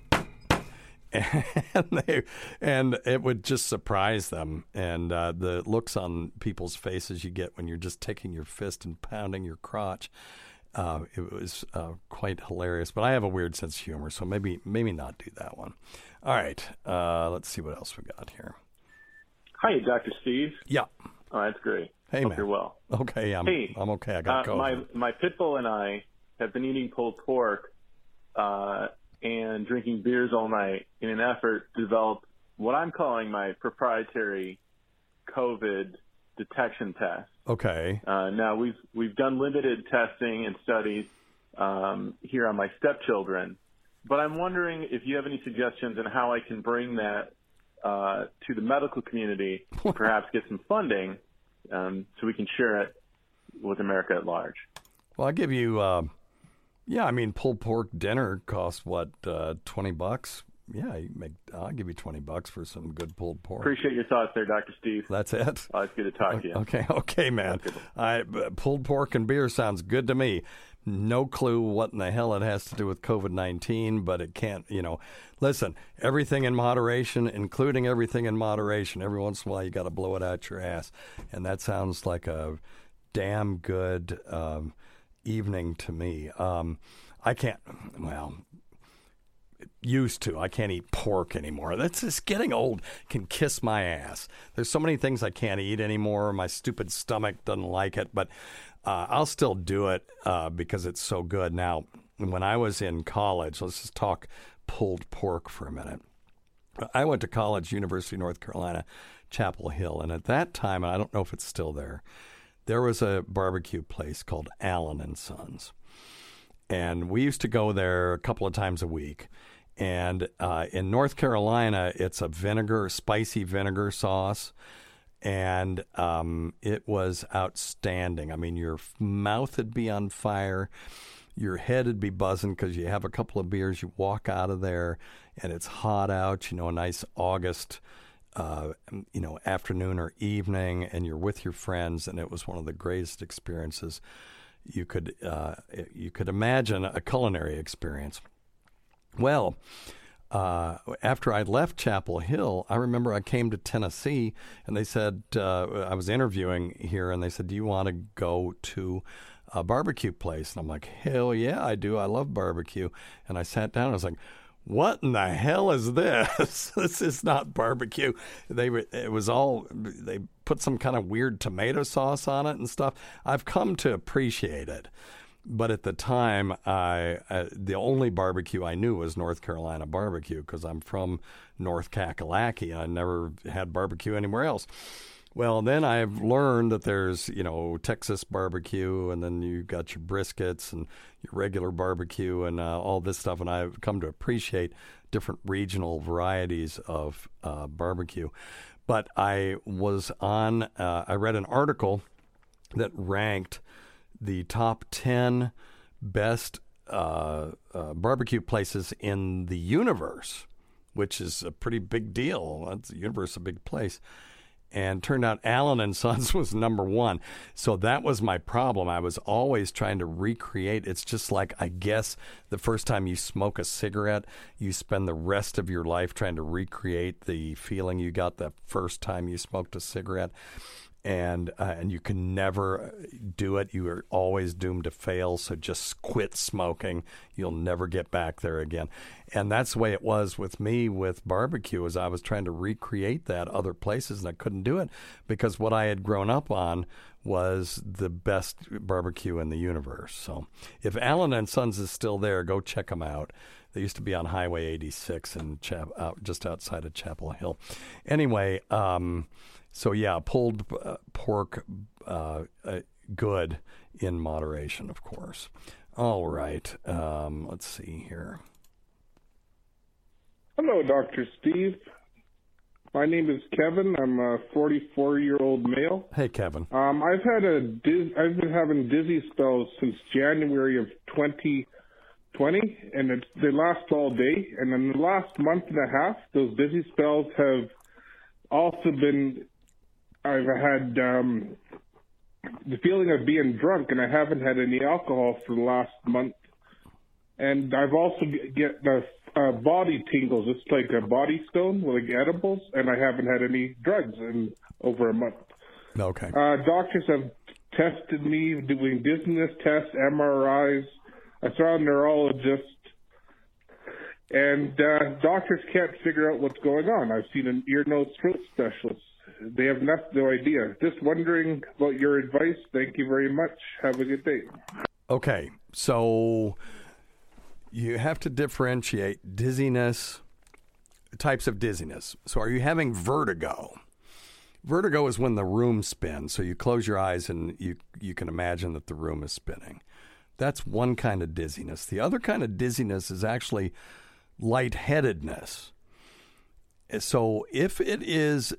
[SPEAKER 4] And they, and it would just surprise them. And uh, the looks on people's faces you get when you're just taking your fist and pounding your crotch, uh, it was uh, quite hilarious. But I have a weird sense of humor, so maybe maybe not do that one. All right, uh, let's see what else we got here.
[SPEAKER 17] Hi, Doctor Steve.
[SPEAKER 4] Yeah.
[SPEAKER 17] Oh, that's great.
[SPEAKER 4] Hey,
[SPEAKER 17] Hope
[SPEAKER 4] man.
[SPEAKER 17] you're well.
[SPEAKER 4] Okay, I'm
[SPEAKER 17] hey,
[SPEAKER 4] I'm okay. I got
[SPEAKER 17] uh,
[SPEAKER 4] COVID.
[SPEAKER 17] my my pit bull and I have been eating pulled pork uh, and drinking beers all night in an effort to develop what I'm calling my proprietary COVID detection test.
[SPEAKER 4] Okay.
[SPEAKER 17] Uh, now we've we've done limited testing and studies um, here on my stepchildren, but I'm wondering if you have any suggestions on how I can bring that uh, to the medical community, and perhaps get some funding um, so we can share it with America at large.
[SPEAKER 4] Well, I'll give you, uh, yeah, I mean, pulled pork dinner costs, what, uh, twenty bucks? Yeah, you make. I'll give you twenty bucks for some good pulled pork.
[SPEAKER 17] Appreciate your thoughts there, Doctor Steve.
[SPEAKER 4] That's it?
[SPEAKER 17] Uh, it's good to talk to you.
[SPEAKER 4] Okay, okay, man. I, pulled pork and beer sounds good to me. No clue what in the hell it has to do with COVID nineteen, but it can't, you know. Listen, everything in moderation, including everything in moderation. Every once in a while, you got to blow it out your ass. And that sounds like a damn good um, evening to me. Um, I can't, well... Used to. I can't eat pork anymore. That's just getting old. Can kiss my ass. There's so many things I can't eat anymore. My stupid stomach doesn't like it, but uh, I'll still do it uh, because it's so good. Now, when I was in college, let's just talk pulled pork for a minute. I went to college, University of North Carolina, Chapel Hill, and at that time, and I don't know if it's still there, there was a barbecue place called Allen and Sons. And we used to go there a couple of times a week. And uh, in North Carolina, it's a vinegar, spicy vinegar sauce. And um, it was outstanding. I mean, your mouth would be on fire. Your head would be buzzing because you have a couple of beers. You walk out of there, and it's hot out, you know, a nice August, uh, you know, afternoon or evening, and you're with your friends. And it was one of the greatest experiences you could uh, you could imagine, a culinary experience. Well, uh, after I left Chapel Hill, I remember I came to Tennessee, and they said, uh, I was interviewing here, and they said, do you want to go to a barbecue place? And I'm like, hell yeah, I do. I love barbecue. And I sat down, and I was like, what in the hell is this? This is not barbecue. They were, it was all, they put some kind of weird tomato sauce on it and stuff. I've come to appreciate it. But at the time, I uh, the only barbecue I knew was North Carolina barbecue because I'm from North Kakalaki. I never had barbecue anywhere else. Well, then I've learned that there's, you know, Texas barbecue, and then you got your briskets and your regular barbecue and uh, all this stuff. And I've come to appreciate different regional varieties of uh, barbecue. But I was on, uh, I read an article that ranked the top ten best uh, uh, barbecue places in the universe, which is a pretty big deal. That's, the universe is a big place. And turned out Allen and Sons was number one. So that was my problem. I was always trying to recreate. It's just like, I guess, the first time you smoke a cigarette, you spend the rest of your life trying to recreate the feeling you got the first time you smoked a cigarette. And uh, and you can never do it. You are always doomed to fail, so just quit smoking. You'll never get back there again. And that's the way it was with me with barbecue, as I was trying to recreate that other places, and I couldn't do it because what I had grown up on was the best barbecue in the universe. So if Allen and Sons is still there, go check them out. They used to be on Highway eighty-six and Chap- out, just outside of Chapel Hill. Anyway, um, so yeah, pulled uh, pork, uh, uh, good in moderation, of course. All right, um, let's see here.
[SPEAKER 18] Hello, Doctor Steve. My name is Kevin. I'm a forty-four-year-old male.
[SPEAKER 4] Hey, Kevin.
[SPEAKER 18] Um, I've had a diz- I've been having dizzy spells since January of twenty twenty, and it's, they last all day. And in the last month and a half, those dizzy spells have also been. I've had um, the feeling of being drunk, and I haven't had any alcohol for the last month. And I've also get the uh, body tingles. It's like a body stone, like edibles, and I haven't had any drugs in over a month.
[SPEAKER 4] Okay.
[SPEAKER 18] Uh, doctors have tested me, doing dizziness tests, M R Is. I saw a neurologist, and uh, doctors can't figure out what's going on. I've seen an ear, nose, throat specialist. They have no, no idea. Just wondering about your advice. Thank you very much. Have a good day.
[SPEAKER 4] Okay, so You have to differentiate dizziness, types of dizziness. So are you having vertigo? Vertigo is when the room spins. So you close your eyes and you, you can imagine that the room is spinning. That's one kind of dizziness. The other kind of dizziness is actually lightheadedness. So if it is,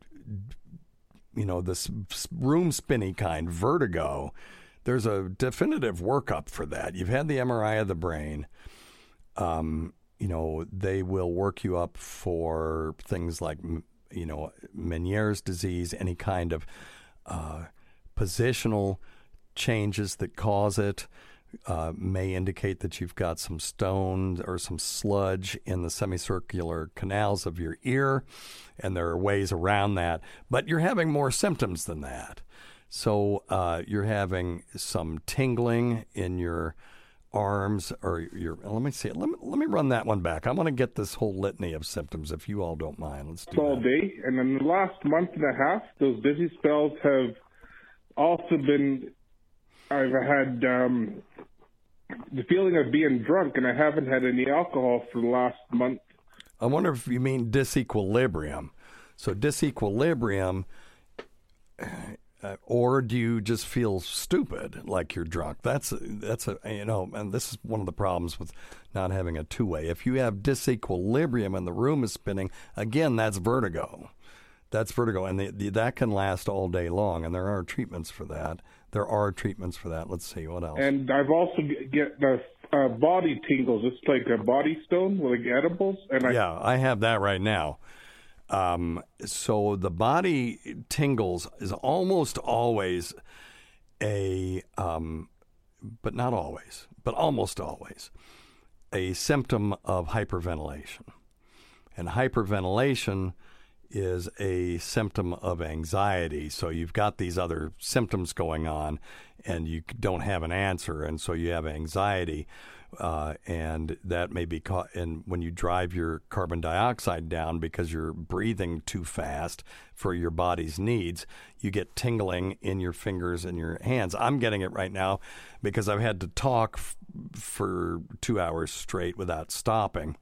[SPEAKER 4] you know, this room spinny kind, vertigo, there's a definitive workup for that. You've had the M R I of the brain. Um, you know, they will work you up for things like, you know, Meniere's disease, any kind of uh, positional changes that cause it. Uh, may indicate that you've got some stone or some sludge in the semicircular canals of your ear, and there are ways around that. But you're having more symptoms than that. So uh, you're having some tingling in your arms or your. Let me see. Let me let me run that one back. I want to get this whole litany of symptoms, if you all don't mind. Let's do
[SPEAKER 18] all
[SPEAKER 4] that.
[SPEAKER 18] day, and in the last month and a half, those dizzy spells have also been. I've had um, the feeling of being drunk, and I haven't had any alcohol for the last month.
[SPEAKER 4] I wonder if you mean disequilibrium. So disequilibrium, uh, or do you just feel stupid, like you're drunk? That's a, that's a you know, and this is one of the problems with not having a two-way. If you have disequilibrium and the room is spinning, again, that's vertigo. That's vertigo, and the, the, that can last all day long, and there are treatments for that. There are treatments for that. Let's see, what else?
[SPEAKER 18] And I've also get the uh, body tingles. It's like a body stone with like edibles. And I,
[SPEAKER 4] yeah, I have that right now. Um, so the body tingles is almost always a, um, but not always, but almost always, a symptom of hyperventilation. And hyperventilation is a symptom of anxiety. So you've got these other symptoms going on and you don't have an answer, and so you have anxiety. Uh, and that may be caught, and when you drive your carbon dioxide down because you're breathing too fast for your body's needs, you get tingling in your fingers and your hands. I'm getting it right now because I've had to talk f- for two hours straight without stopping.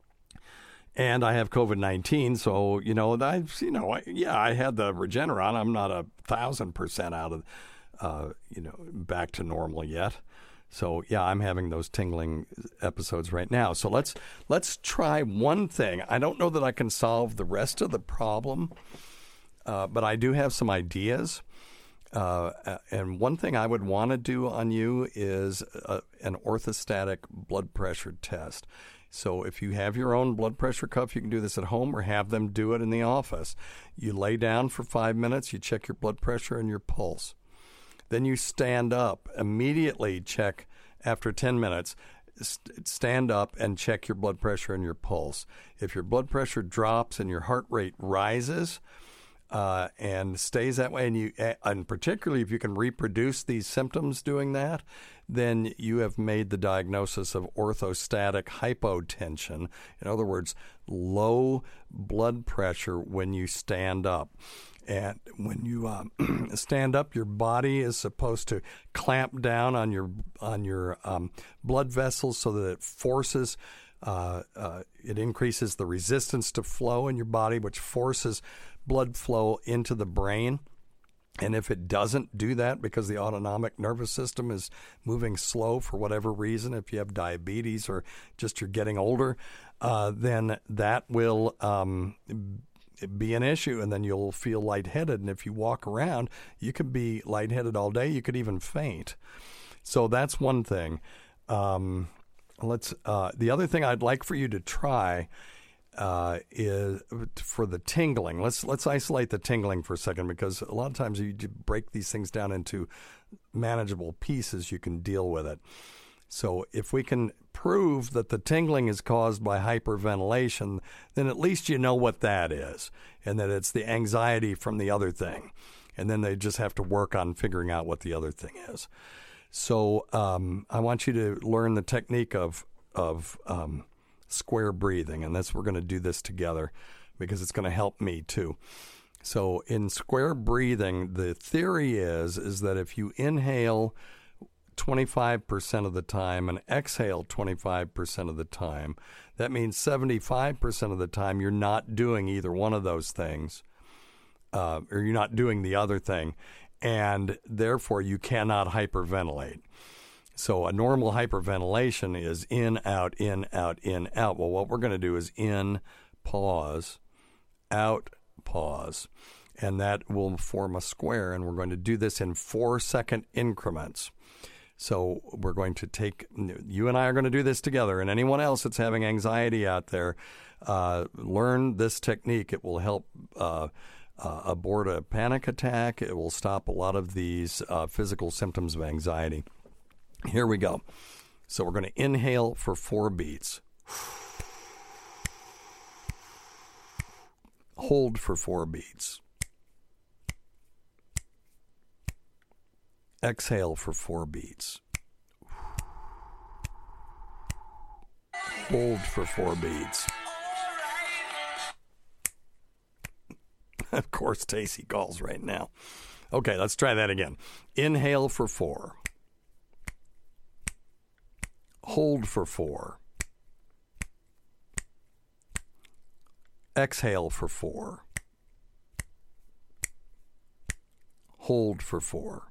[SPEAKER 4] And I have COVID nineteen, so, you know, I, you know, I, yeah, I had the Regeneron. I'm not a thousand percent out of, uh, you know, back to normal yet. So, yeah, I'm having those tingling episodes right now. So let's let's try one thing. I don't know that I can solve the rest of the problem, uh, but I do have some ideas. Uh, and one thing I would want to do on you is a, an orthostatic blood pressure test. So if you have your own blood pressure cuff, you can do this at home or have them do it in the office. You lay down for five minutes, you check your blood pressure and your pulse. Then you stand up, immediately check after ten minutes, st- stand up and check your blood pressure and your pulse. If your blood pressure drops and your heart rate rises, Uh, and stays that way, and you, and particularly if you can reproduce these symptoms doing that, then you have made the diagnosis of orthostatic hypotension. In other words, low blood pressure when you stand up. And when you um, stand up, your body is supposed to clamp down on your on your um, blood vessels so that it forces. Uh, uh, it increases the resistance to flow in your body, which forces blood flow into the brain. And if it doesn't do that because the autonomic nervous system is moving slow for whatever reason, if you have diabetes or just you're getting older, uh, then that will um, be an issue, and then you'll feel lightheaded. And if you walk around, you could be lightheaded all day. You could even faint. So that's one thing. Um, let's. Uh, the other thing I'd like for you to try Uh, is for the tingling. Let's let's isolate the tingling for a second, because a lot of times you break these things down into manageable pieces, you can deal with it. So if we can prove that the tingling is caused by hyperventilation, then at least you know what that is, and that it's the anxiety from the other thing. And then they just have to work on figuring out what the other thing is. So um, I want you to learn the technique of of um, square breathing, and that's we're going to do this together because it's going to help me too. So in square breathing, the theory is is that if you inhale twenty-five percent of the time and exhale twenty-five percent of the time, that means seventy-five percent of the time you're not doing either one of those things, uh, or you're not doing the other thing, and therefore you cannot hyperventilate. So a normal hyperventilation is in, out, in, out, in, out. Well, what we're going to do is in, pause, out, pause. And that will form a square, and we're going to do this in four-second increments. So we're going to take, you and I are going to do this together, and anyone else that's having anxiety out there, uh, learn this technique. It will help uh, uh, abort a panic attack. It will stop a lot of these uh, physical symptoms of anxiety. Here we go. So we're going to inhale for four beats. Hold for four beats. Exhale for four beats. Hold for four beats. Of course, Stacy calls right now. Okay, let's try that again. Inhale for four. Hold for four. Exhale for four. Hold for four.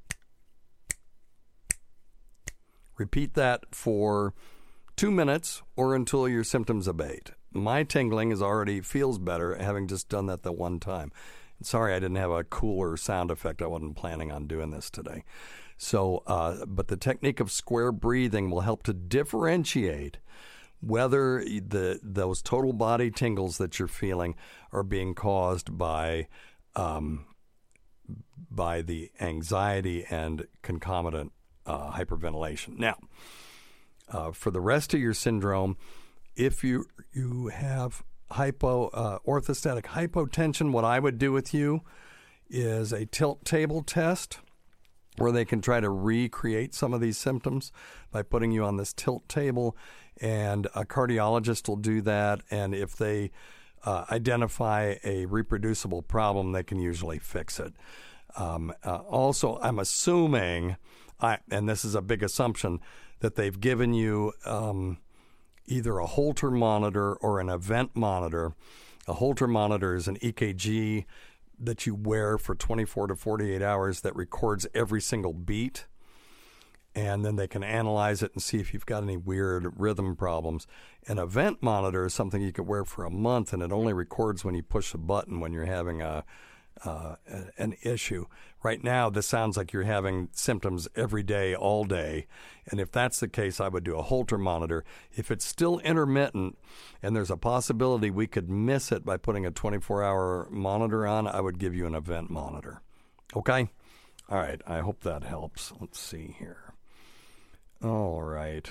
[SPEAKER 4] Repeat that for two minutes or until your symptoms abate. My tingling is already feels better having just done that the one time. Sorry I didn't have a cooler sound effect. I wasn't planning on doing this today. So, uh, but the technique of square breathing will help to differentiate whether the those total body tingles that you're feeling are being caused by um, by the anxiety and concomitant Uh, hyperventilation. Now, uh, for the rest of your syndrome, if you you have hypo uh, orthostatic hypotension, what I would do with you is a tilt table test, where they can try to recreate some of these symptoms by putting you on this tilt table, and a cardiologist will do that. And if they uh, identify a reproducible problem, they can usually fix it. Um, uh, also, I'm assuming. I, and this is a big assumption, that they've given you um, either a Holter monitor or an event monitor. A Holter monitor is an E K G that you wear for twenty-four to forty-eight hours that records every single beat. And then they can analyze it and see if you've got any weird rhythm problems. An event monitor is something you could wear for a month, and it only records when you push a button when you're having a Uh, an issue. Right now, this sounds like you're having symptoms every day, all day. And if that's the case, I would do a Holter monitor. If it's still intermittent and there's a possibility we could miss it by putting a twenty-four hour monitor on, I would give you an event monitor. Okay? All right. I hope that helps. Let's see here. All right.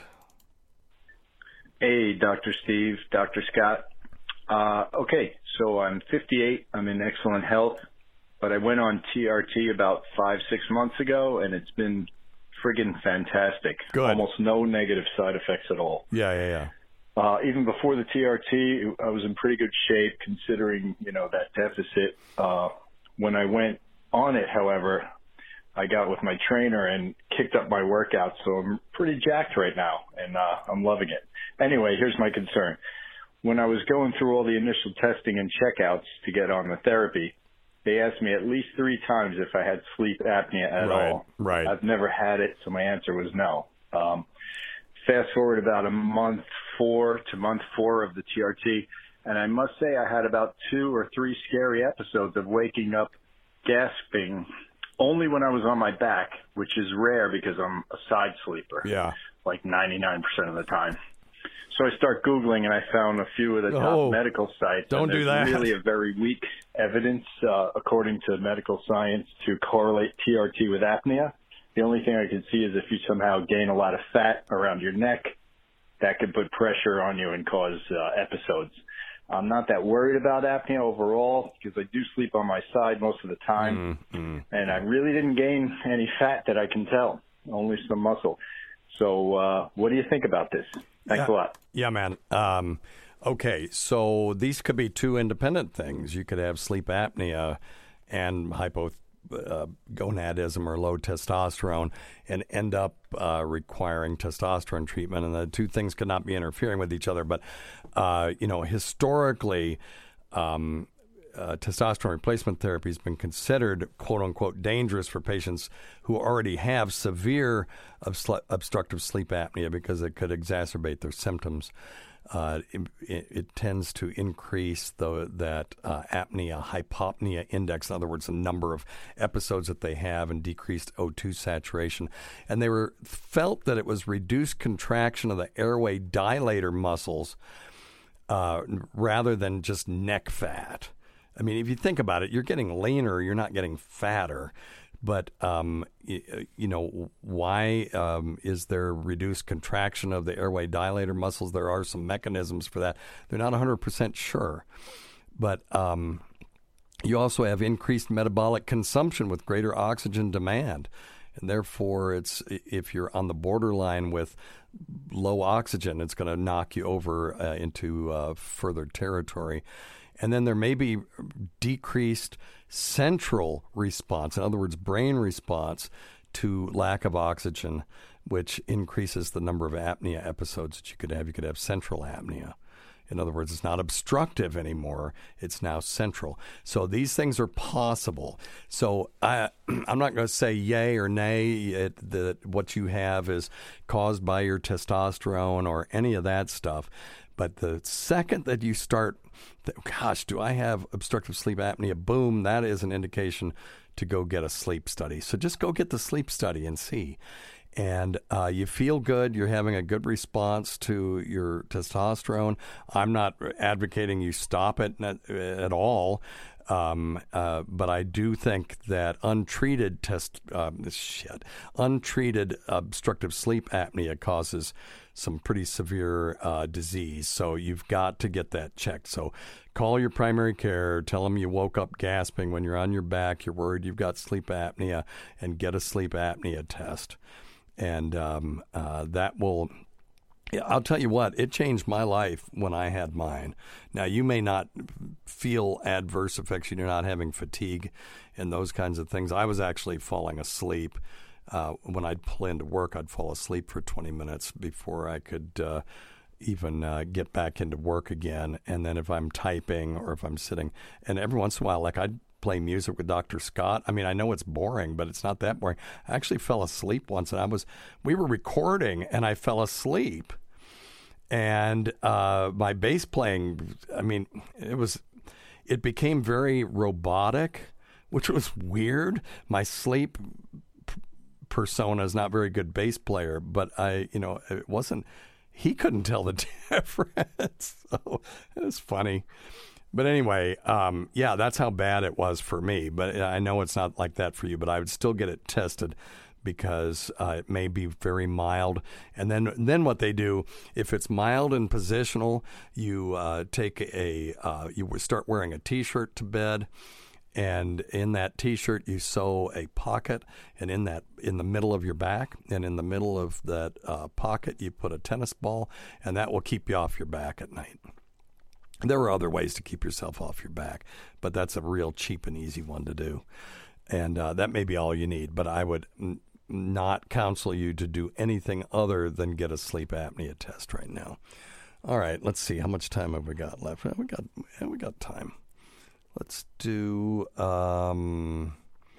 [SPEAKER 19] Hey, Doctor Steve, Doctor Scott. Uh, okay, so I'm fifty-eight. I'm in excellent health. But I went on T R T about five, six months ago, and it's been friggin' fantastic.
[SPEAKER 4] Good.
[SPEAKER 19] Almost no negative side effects at all.
[SPEAKER 4] Yeah, yeah, yeah.
[SPEAKER 19] Uh, even before the T R T, I was in pretty good shape considering, you know, that deficit. Uh, when I went on it, however, I got with my trainer and kicked up my workout, so I'm pretty jacked right now, and uh, I'm loving it. Anyway, here's my concern. When I was going through all the initial testing and checkouts to get on the therapy, they asked me at least three times if I had sleep apnea at
[SPEAKER 4] right,
[SPEAKER 19] all.
[SPEAKER 4] Right.
[SPEAKER 19] I've never had it, so my answer was no. Um, fast forward about a month four to month four of the T R T, and I must say I had about two or three scary episodes of waking up gasping only when I was on my back, which is rare because I'm a side sleeper.
[SPEAKER 4] Yeah.
[SPEAKER 19] Like ninety-nine percent of the time. So I start Googling, and I found a few of the top
[SPEAKER 4] oh,
[SPEAKER 19] medical sites.
[SPEAKER 4] Don't
[SPEAKER 19] and
[SPEAKER 4] do that.
[SPEAKER 19] There's really a very weak evidence, uh, according to medical science, to correlate T R T with apnea. The only thing I can see is if you somehow gain a lot of fat around your neck, that could put pressure on you and cause uh, episodes. I'm not that worried about apnea overall because I do sleep on my side most of the time,
[SPEAKER 4] mm-hmm.
[SPEAKER 19] and I really didn't gain any fat that I can tell, only some muscle. So uh, what do you think about this? Thanks
[SPEAKER 4] yeah.
[SPEAKER 19] a lot.
[SPEAKER 4] Yeah, man. Um, okay, so these could be two independent things. You could have sleep apnea and hypo, uh, gonadism or low testosterone and end up uh, requiring testosterone treatment. And the two things could not be interfering with each other. But, uh, you know, historically, um, Uh, testosterone replacement therapy has been considered, quote unquote, dangerous for patients who already have severe obstru- obstructive sleep apnea because it could exacerbate their symptoms. Uh, it, it tends to increase the, that uh, apnea hypopnea index, in other words, the number of episodes that they have, and decreased O two saturation. And they were felt that it was reduced contraction of the airway dilator muscles uh, rather than just neck fat. I mean, if you think about it, you're getting leaner, you're not getting fatter. But, um, you, you know, why um, is there reduced contraction of the airway dilator muscles? There are some mechanisms for that. They're not one hundred percent sure. But um, you also have increased metabolic consumption with greater oxygen demand. And therefore, it's if you're on the borderline with low oxygen, it's going to knock you over uh, into uh, further territory. And then there may be decreased central response, in other words, brain response to lack of oxygen, which increases the number of apnea episodes that you could have. You could have central apnea. In other words, it's not obstructive anymore. It's now central. So these things are possible. So I, I'm not going to say yay or nay it, that what you have is caused by your testosterone or any of that stuff. But the second that you start, gosh, do I have obstructive sleep apnea? Boom, that is an indication to go get a sleep study. So just go get the sleep study and see. And uh, you feel good, you're having a good response to your testosterone. I'm not advocating you stop it at, at all. Um, uh, but I do think that untreated test um, shit, untreated obstructive sleep apnea causes some pretty severe uh, disease. So you've got to get that checked. So call your primary care, tell them you woke up gasping when you're on your back, you're worried you've got sleep apnea, and get a sleep apnea test. And um, uh, that will. Yeah, I'll tell you what, it changed my life when I had mine. Now, you may not feel adverse effects. You're not having fatigue and those kinds of things. I was actually falling asleep. Uh, when I'd pull into work, I'd fall asleep for twenty minutes before I could uh, even uh, get back into work again. And then if I'm typing or if I'm sitting, and every once in a while, like I'd play music with Doctor Scott. I mean, I know it's boring, but it's not that boring. I actually fell asleep once, and I was, we were recording, and I fell asleep. And uh, my bass playing, I mean, it was, it became very robotic, which was weird. My sleep p- persona is not very good bass player, but I, you know, it wasn't, he couldn't tell the difference. So it was funny. But anyway, um, yeah, that's how bad it was for me. But I know it's not like that for you, but I would still get it tested because uh, it may be very mild. And then then what they do, if it's mild and positional, you uh, take a, uh, you start wearing a T-shirt to bed. And in that T-shirt, you sew a pocket, and in that, in the middle of your back, and in the middle of that uh, pocket, you put a tennis ball, and that will keep you off your back at night. There are other ways to keep yourself off your back, but that's a real cheap and easy one to do. And uh, that may be all you need, but I would n- not counsel you to do anything other than get a sleep apnea test right now. All right, let's see. How much time have we got left? We got, we got time. Let's do, um,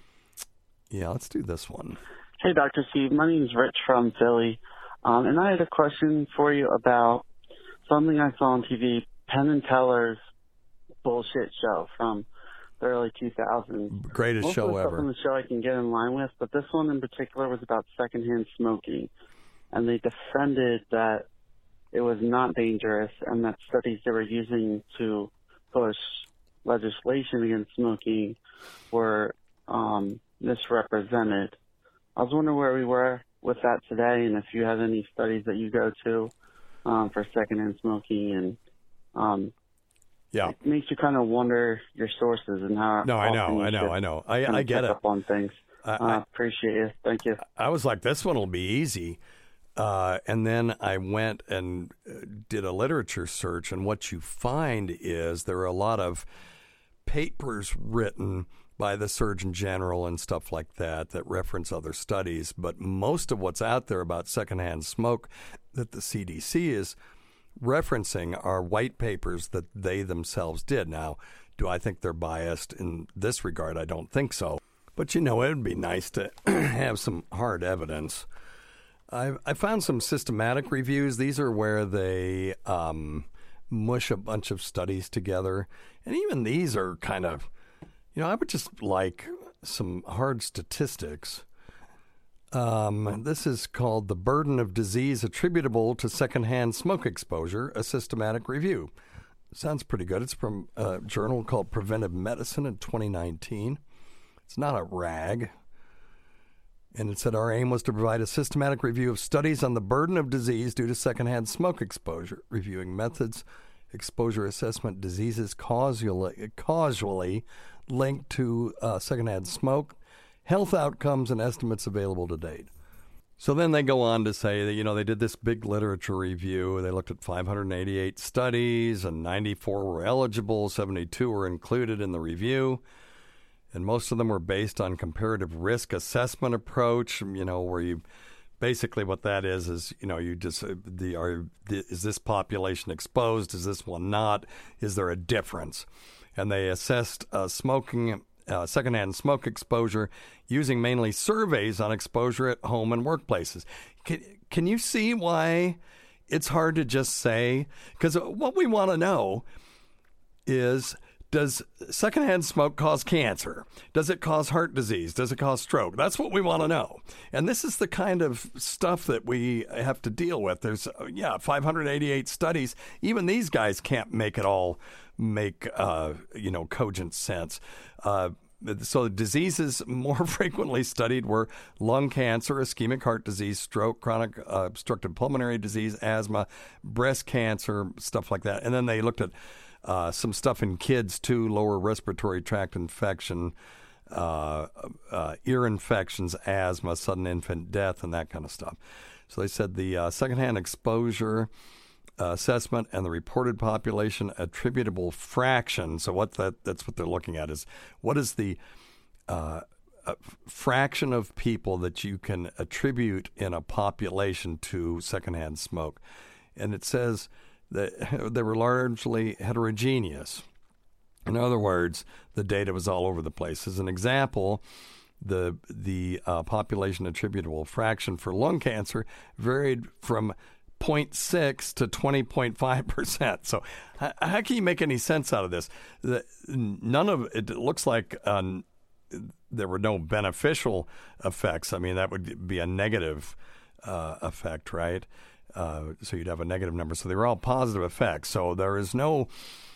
[SPEAKER 4] yeah, let's do this one.
[SPEAKER 20] Hey, Doctor Steve. My name is Rich from Philly, um, and I had a question for you about something I saw on T V. Penn and Teller's bullshit show from the early two thousands.
[SPEAKER 4] Greatest
[SPEAKER 20] Most
[SPEAKER 4] show
[SPEAKER 20] of the stuff
[SPEAKER 4] ever.
[SPEAKER 20] on the show I can get in line with, but this one in particular was about secondhand smoking. And they defended that it was not dangerous and that studies they were using to push legislation against smoking were um, misrepresented. I was wondering where we were with that today and if you have any studies that you go to um, for secondhand smoking and Um,
[SPEAKER 4] yeah,
[SPEAKER 20] it makes you kind of wonder your sources and how.
[SPEAKER 4] No, I know, I know, I know. I, I get it.
[SPEAKER 20] Up on things. I uh, appreciate you. Thank you.
[SPEAKER 4] I was like, this one will be easy. Uh, and then I went and did a literature search, and what you find is there are a lot of papers written by the Surgeon General and stuff like that that reference other studies. But most of what's out there about secondhand smoke that the C D C is referencing are white papers that they themselves did. Now, do I think they're biased in this regard? I don't think so. But, you know, it would be nice to have some hard evidence. I, I found some systematic reviews. These are where they um, mush a bunch of studies together. And even these are kind of, you know, I would just like some hard statistics. Um, this is called The Burden of Disease Attributable to Secondhand Smoke Exposure, a Systematic Review. Sounds pretty good. It's from a journal called Preventive Medicine in twenty nineteen. It's not a rag. And it said our aim was to provide a systematic review of studies on the burden of disease due to secondhand smoke exposure, reviewing methods, exposure assessment, diseases causally, causally linked to uh, secondhand smoke, health outcomes, and estimates available to date. So then they go on to say that, you know, they did this big literature review. They looked at five hundred eighty-eight studies, and ninety-four were eligible, seventy-two were included in the review. And most of them were based on comparative risk assessment approach, you know, where you basically what that is is, you know, you just the are the, is this population exposed? Is this one not? Is there a difference? And they assessed uh, smoking, uh, secondhand smoke exposure using mainly surveys on exposure at home and workplaces. Can, can you see why it's hard to just say? Because what we want to know is, does secondhand smoke cause cancer? Does it cause heart disease? Does it cause stroke? That's what we want to know. And this is the kind of stuff that we have to deal with. There's, yeah, five hundred eighty-eight studies. Even these guys can't make it all make, uh, you know, cogent sense. Uh, so the diseases more frequently studied were lung cancer, ischemic heart disease, stroke, chronic uh, obstructive pulmonary disease, asthma, breast cancer, stuff like that. And then they looked at Uh, some stuff in kids, too, lower respiratory tract infection, uh, uh, ear infections, asthma, sudden infant death, and that kind of stuff. So they said the uh, secondhand exposure uh, assessment and the reported population attributable fraction. So what that that's what they're looking at is what is the uh, fraction of people that you can attribute in a population to secondhand smoke. And it says that they were largely heterogeneous. In other words, the data was all over the place. As an example, the the uh, population attributable fraction for lung cancer varied from zero point six to twenty point five percent. So how, how can you make any sense out of this? The, none of it, it looks like um, there were no beneficial effects. I mean, that would be a negative uh, effect, right? Uh, so you'd have a negative number. So they were all positive effects. So there is no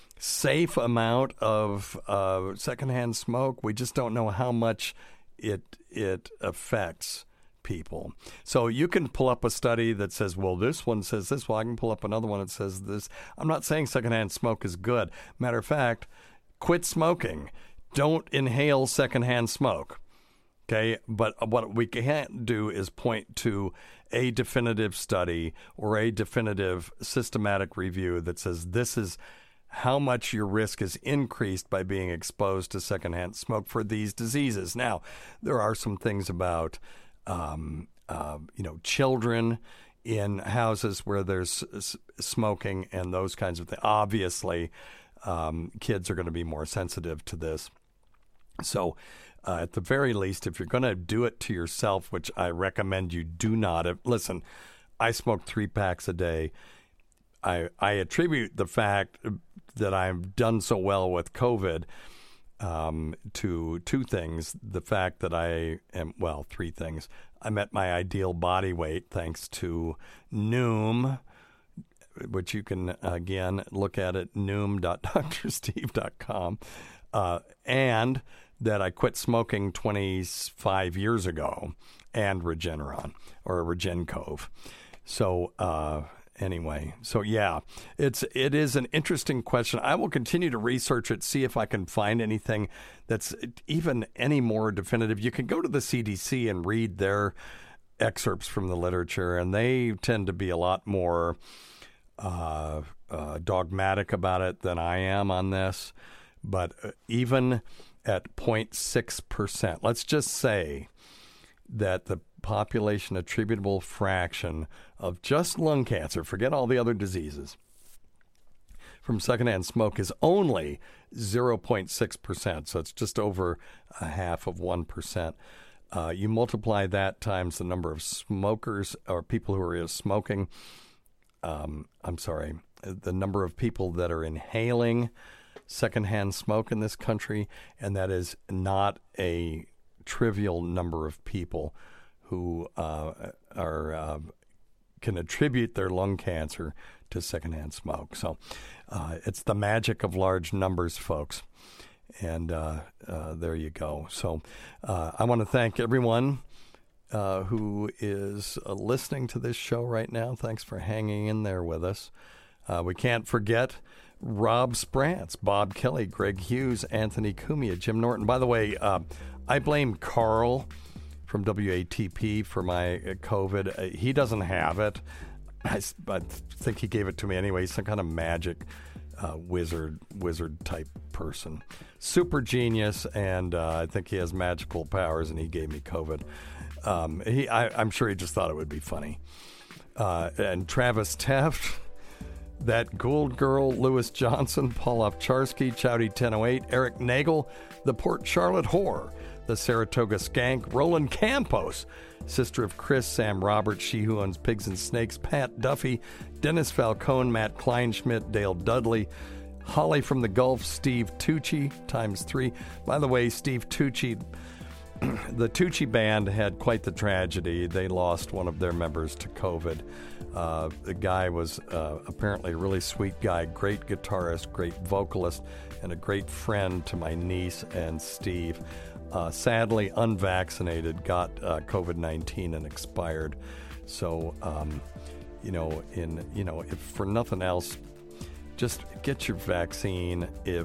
[SPEAKER 4] safe amount of uh, secondhand smoke. We just don't know how much it it affects people. So you can pull up a study that says, well, this one says this. Well, I can pull up another one that says this. I'm not saying secondhand smoke is good. Matter of fact, quit smoking. Don't inhale secondhand smoke. Okay, but what we can't do is point to a definitive study or a definitive systematic review that says this is how much your risk is increased by being exposed to secondhand smoke for these diseases. Now, there are some things about, um, uh, you know, children in houses where there's s- smoking and those kinds of things. Obviously, um, kids are going to be more sensitive to this. So, Uh, at the very least, if you're going to do it to yourself, which I recommend you do not. If, listen, I smoke three packs a day. I I attribute the fact that I've done so well with COVID um, to two things. The fact that I am, well, three things. I'm at my ideal body weight thanks to Noom, which you can, again, look at at noom dot dr steve dot com. Uh, and that I quit smoking twenty-five years ago, and Regeneron or Regencove. So uh, anyway, so yeah, it's it is an interesting question. I will continue to research it, see if I can find anything that's even any more definitive. You can go to the C D C and read their excerpts from the literature, and they tend to be a lot more uh, uh, dogmatic about it than I am on this. But even at zero point six percent. Let's just say that the population attributable fraction of just lung cancer, forget all the other diseases, from secondhand smoke is only zero point six percent. So it's just over a half of one percent. Uh, you multiply that times the number of smokers or people who are smoking. Um, I'm sorry, the number of people that are inhaling secondhand smoke in this country, and that is not a trivial number of people who uh, are uh, can attribute their lung cancer to secondhand smoke. So uh, it's the magic of large numbers, folks. And uh, uh, there you go. So uh, I want to thank everyone uh, who is uh, listening to this show right now. Thanks for hanging in there with us. Uh, we can't forget Rob Sprance, Bob Kelly, Greg Hughes, Anthony Cumia, Jim Norton. By the way, uh, I blame Carl from W A T P for my uh, COVID. Uh, he doesn't have it. I, I think he gave it to me anyway. He's some kind of magic uh, wizard, wizard type person. Super genius, and uh, I think he has magical powers, and he gave me COVID. Um, he, I, I'm sure he just thought it would be funny. Uh, and Travis Teft, that Gould Girl, Lewis Johnson, Paul Ovcharsky, Chowdy ten oh eight, Eric Nagel, the Port Charlotte Whore, the Saratoga Skank, Roland Campos, sister of Chris, Sam Roberts, she who owns Pigs and Snakes, Pat Duffy, Dennis Falcone, Matt Kleinschmidt, Dale Dudley, Holly from the Gulf, Steve Tucci, times three. By the way, Steve Tucci, the Tucci band had quite the tragedy. They lost one of their members to COVID. Uh, the guy was uh, apparently a really sweet guy, great guitarist, great vocalist, and a great friend to my niece and Steve. Uh, sadly, unvaccinated, got uh, COVID nineteen and expired. So, um, you know, in you know, if for nothing else, just get your vaccine. If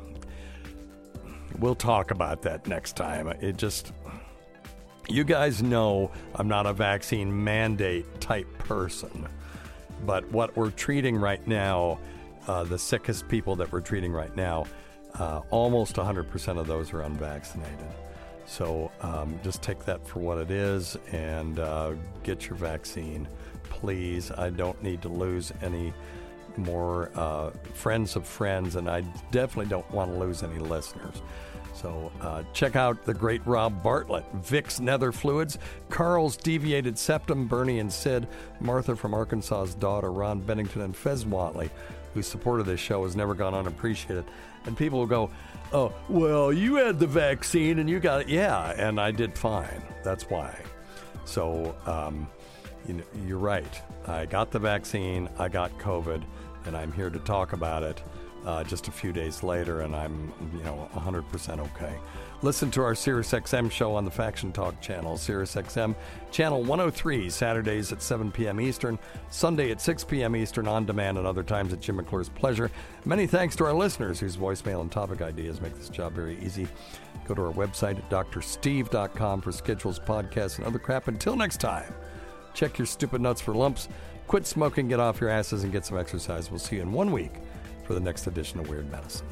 [SPEAKER 4] we'll talk about that next time. It just, you guys know I'm not a vaccine mandate type person, but what we're treating right now, uh, the sickest people that we're treating right now, uh, almost one hundred percent of those are unvaccinated. So um, just take that for what it is and uh, get your vaccine, please. I don't need to lose any more uh, friends of friends, and I definitely don't want to lose any listeners. So uh, check out the great Rob Bartlett, Vicks Nether Fluids, Carl's Deviated Septum, Bernie and Sid, Martha from Arkansas's Daughter, Ron Bennington, and Fez Watley, who supported this show, has never gone unappreciated. And people will go, oh, well, you had the vaccine and you got it. Yeah, and I did fine. That's why. So um, you know, you're right. I got the vaccine, I got COVID, and I'm here to talk about it uh, just a few days later, and I'm, you know, one hundred percent okay. Listen to our SiriusXM show on the Faction Talk channel, SiriusXM, channel one oh three, Saturdays at seven p.m. Eastern, Sunday at six p.m. Eastern, on demand, and other times at Jim McClure's pleasure. Many thanks to our listeners whose voicemail and topic ideas make this job very easy. Go to our website at d r steve dot com for schedules, podcasts, and other crap. Until next time, check your stupid nuts for lumps, quit smoking, get off your asses, and get some exercise. We'll see you in one week for the next edition of Weird Medicine.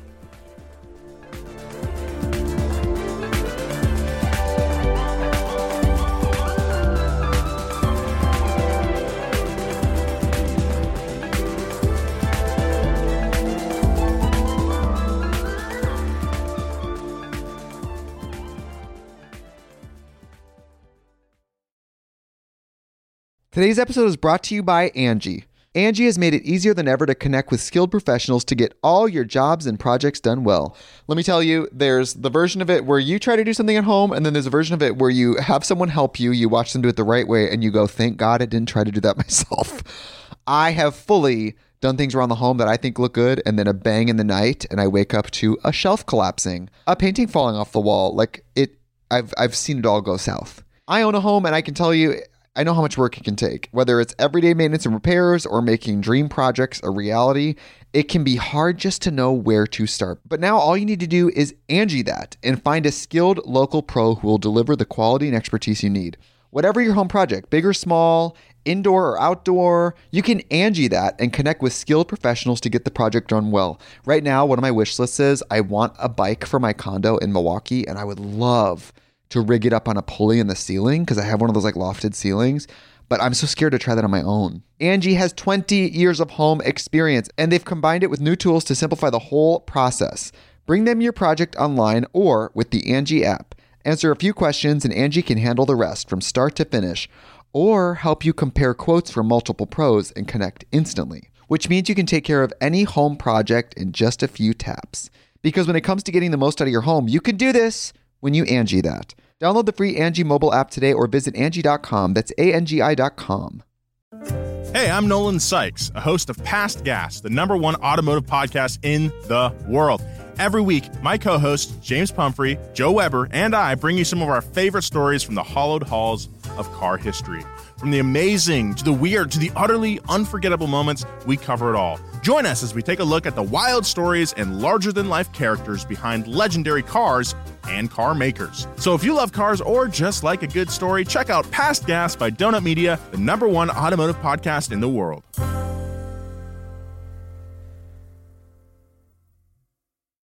[SPEAKER 1] Today's episode is brought to you by Angie. Angie has made it easier than ever to connect with skilled professionals to get all your jobs and projects done well. Let me tell you, there's the version of it where you try to do something at home, and then there's a version of it where you have someone help you, you watch them do it the right way, and you go, thank God I didn't try to do that myself. I have fully done things around the home that I think look good, and then a bang in the night, and I wake up to a shelf collapsing, a painting falling off the wall. Like, it, I've I've seen it all go south. I own a home, and I can tell you, I know how much work it can take. Whether it's everyday maintenance and repairs or making dream projects a reality, it can be hard just to know where to start. But now all you need to do is Angie that and find a skilled local pro who will deliver the quality and expertise you need. Whatever your home project, big or small, indoor or outdoor. You can Angie that and connect with skilled professionals to get the project done well. Right now, one of my wish lists is I want a bike for my condo in Milwaukee, and I would love to rig it up on a pulley in the ceiling because I have one of those like lofted ceilings, but I'm so scared to try that on my own. Angie has twenty years of home experience, and they've combined it with new tools to simplify the whole process. Bring them your project online or with the Angie app. Answer a few questions and Angie can handle the rest from start to finish, or help you compare quotes from multiple pros and connect instantly, which means you can take care of any home project in just a few taps. Because when it comes to getting the most out of your home, you can do this when you Angie that. Download the free Angie mobile app today or visit Angie dot com. That's A N G I dot com.
[SPEAKER 21] Hey, I'm Nolan Sykes, a host of Past Gas, the number one automotive podcast in the world. Every week, my co-hosts, James Pumphrey, Joe Weber, and I bring you some of our favorite stories from the hallowed halls of car history. From the amazing to the weird to the utterly unforgettable moments, we cover it all. Join us as we take a look at the wild stories and larger-than-life characters behind legendary cars and car makers. So if you love cars or just like a good story, check out Past Gas by Donut Media, the number one automotive podcast in the world.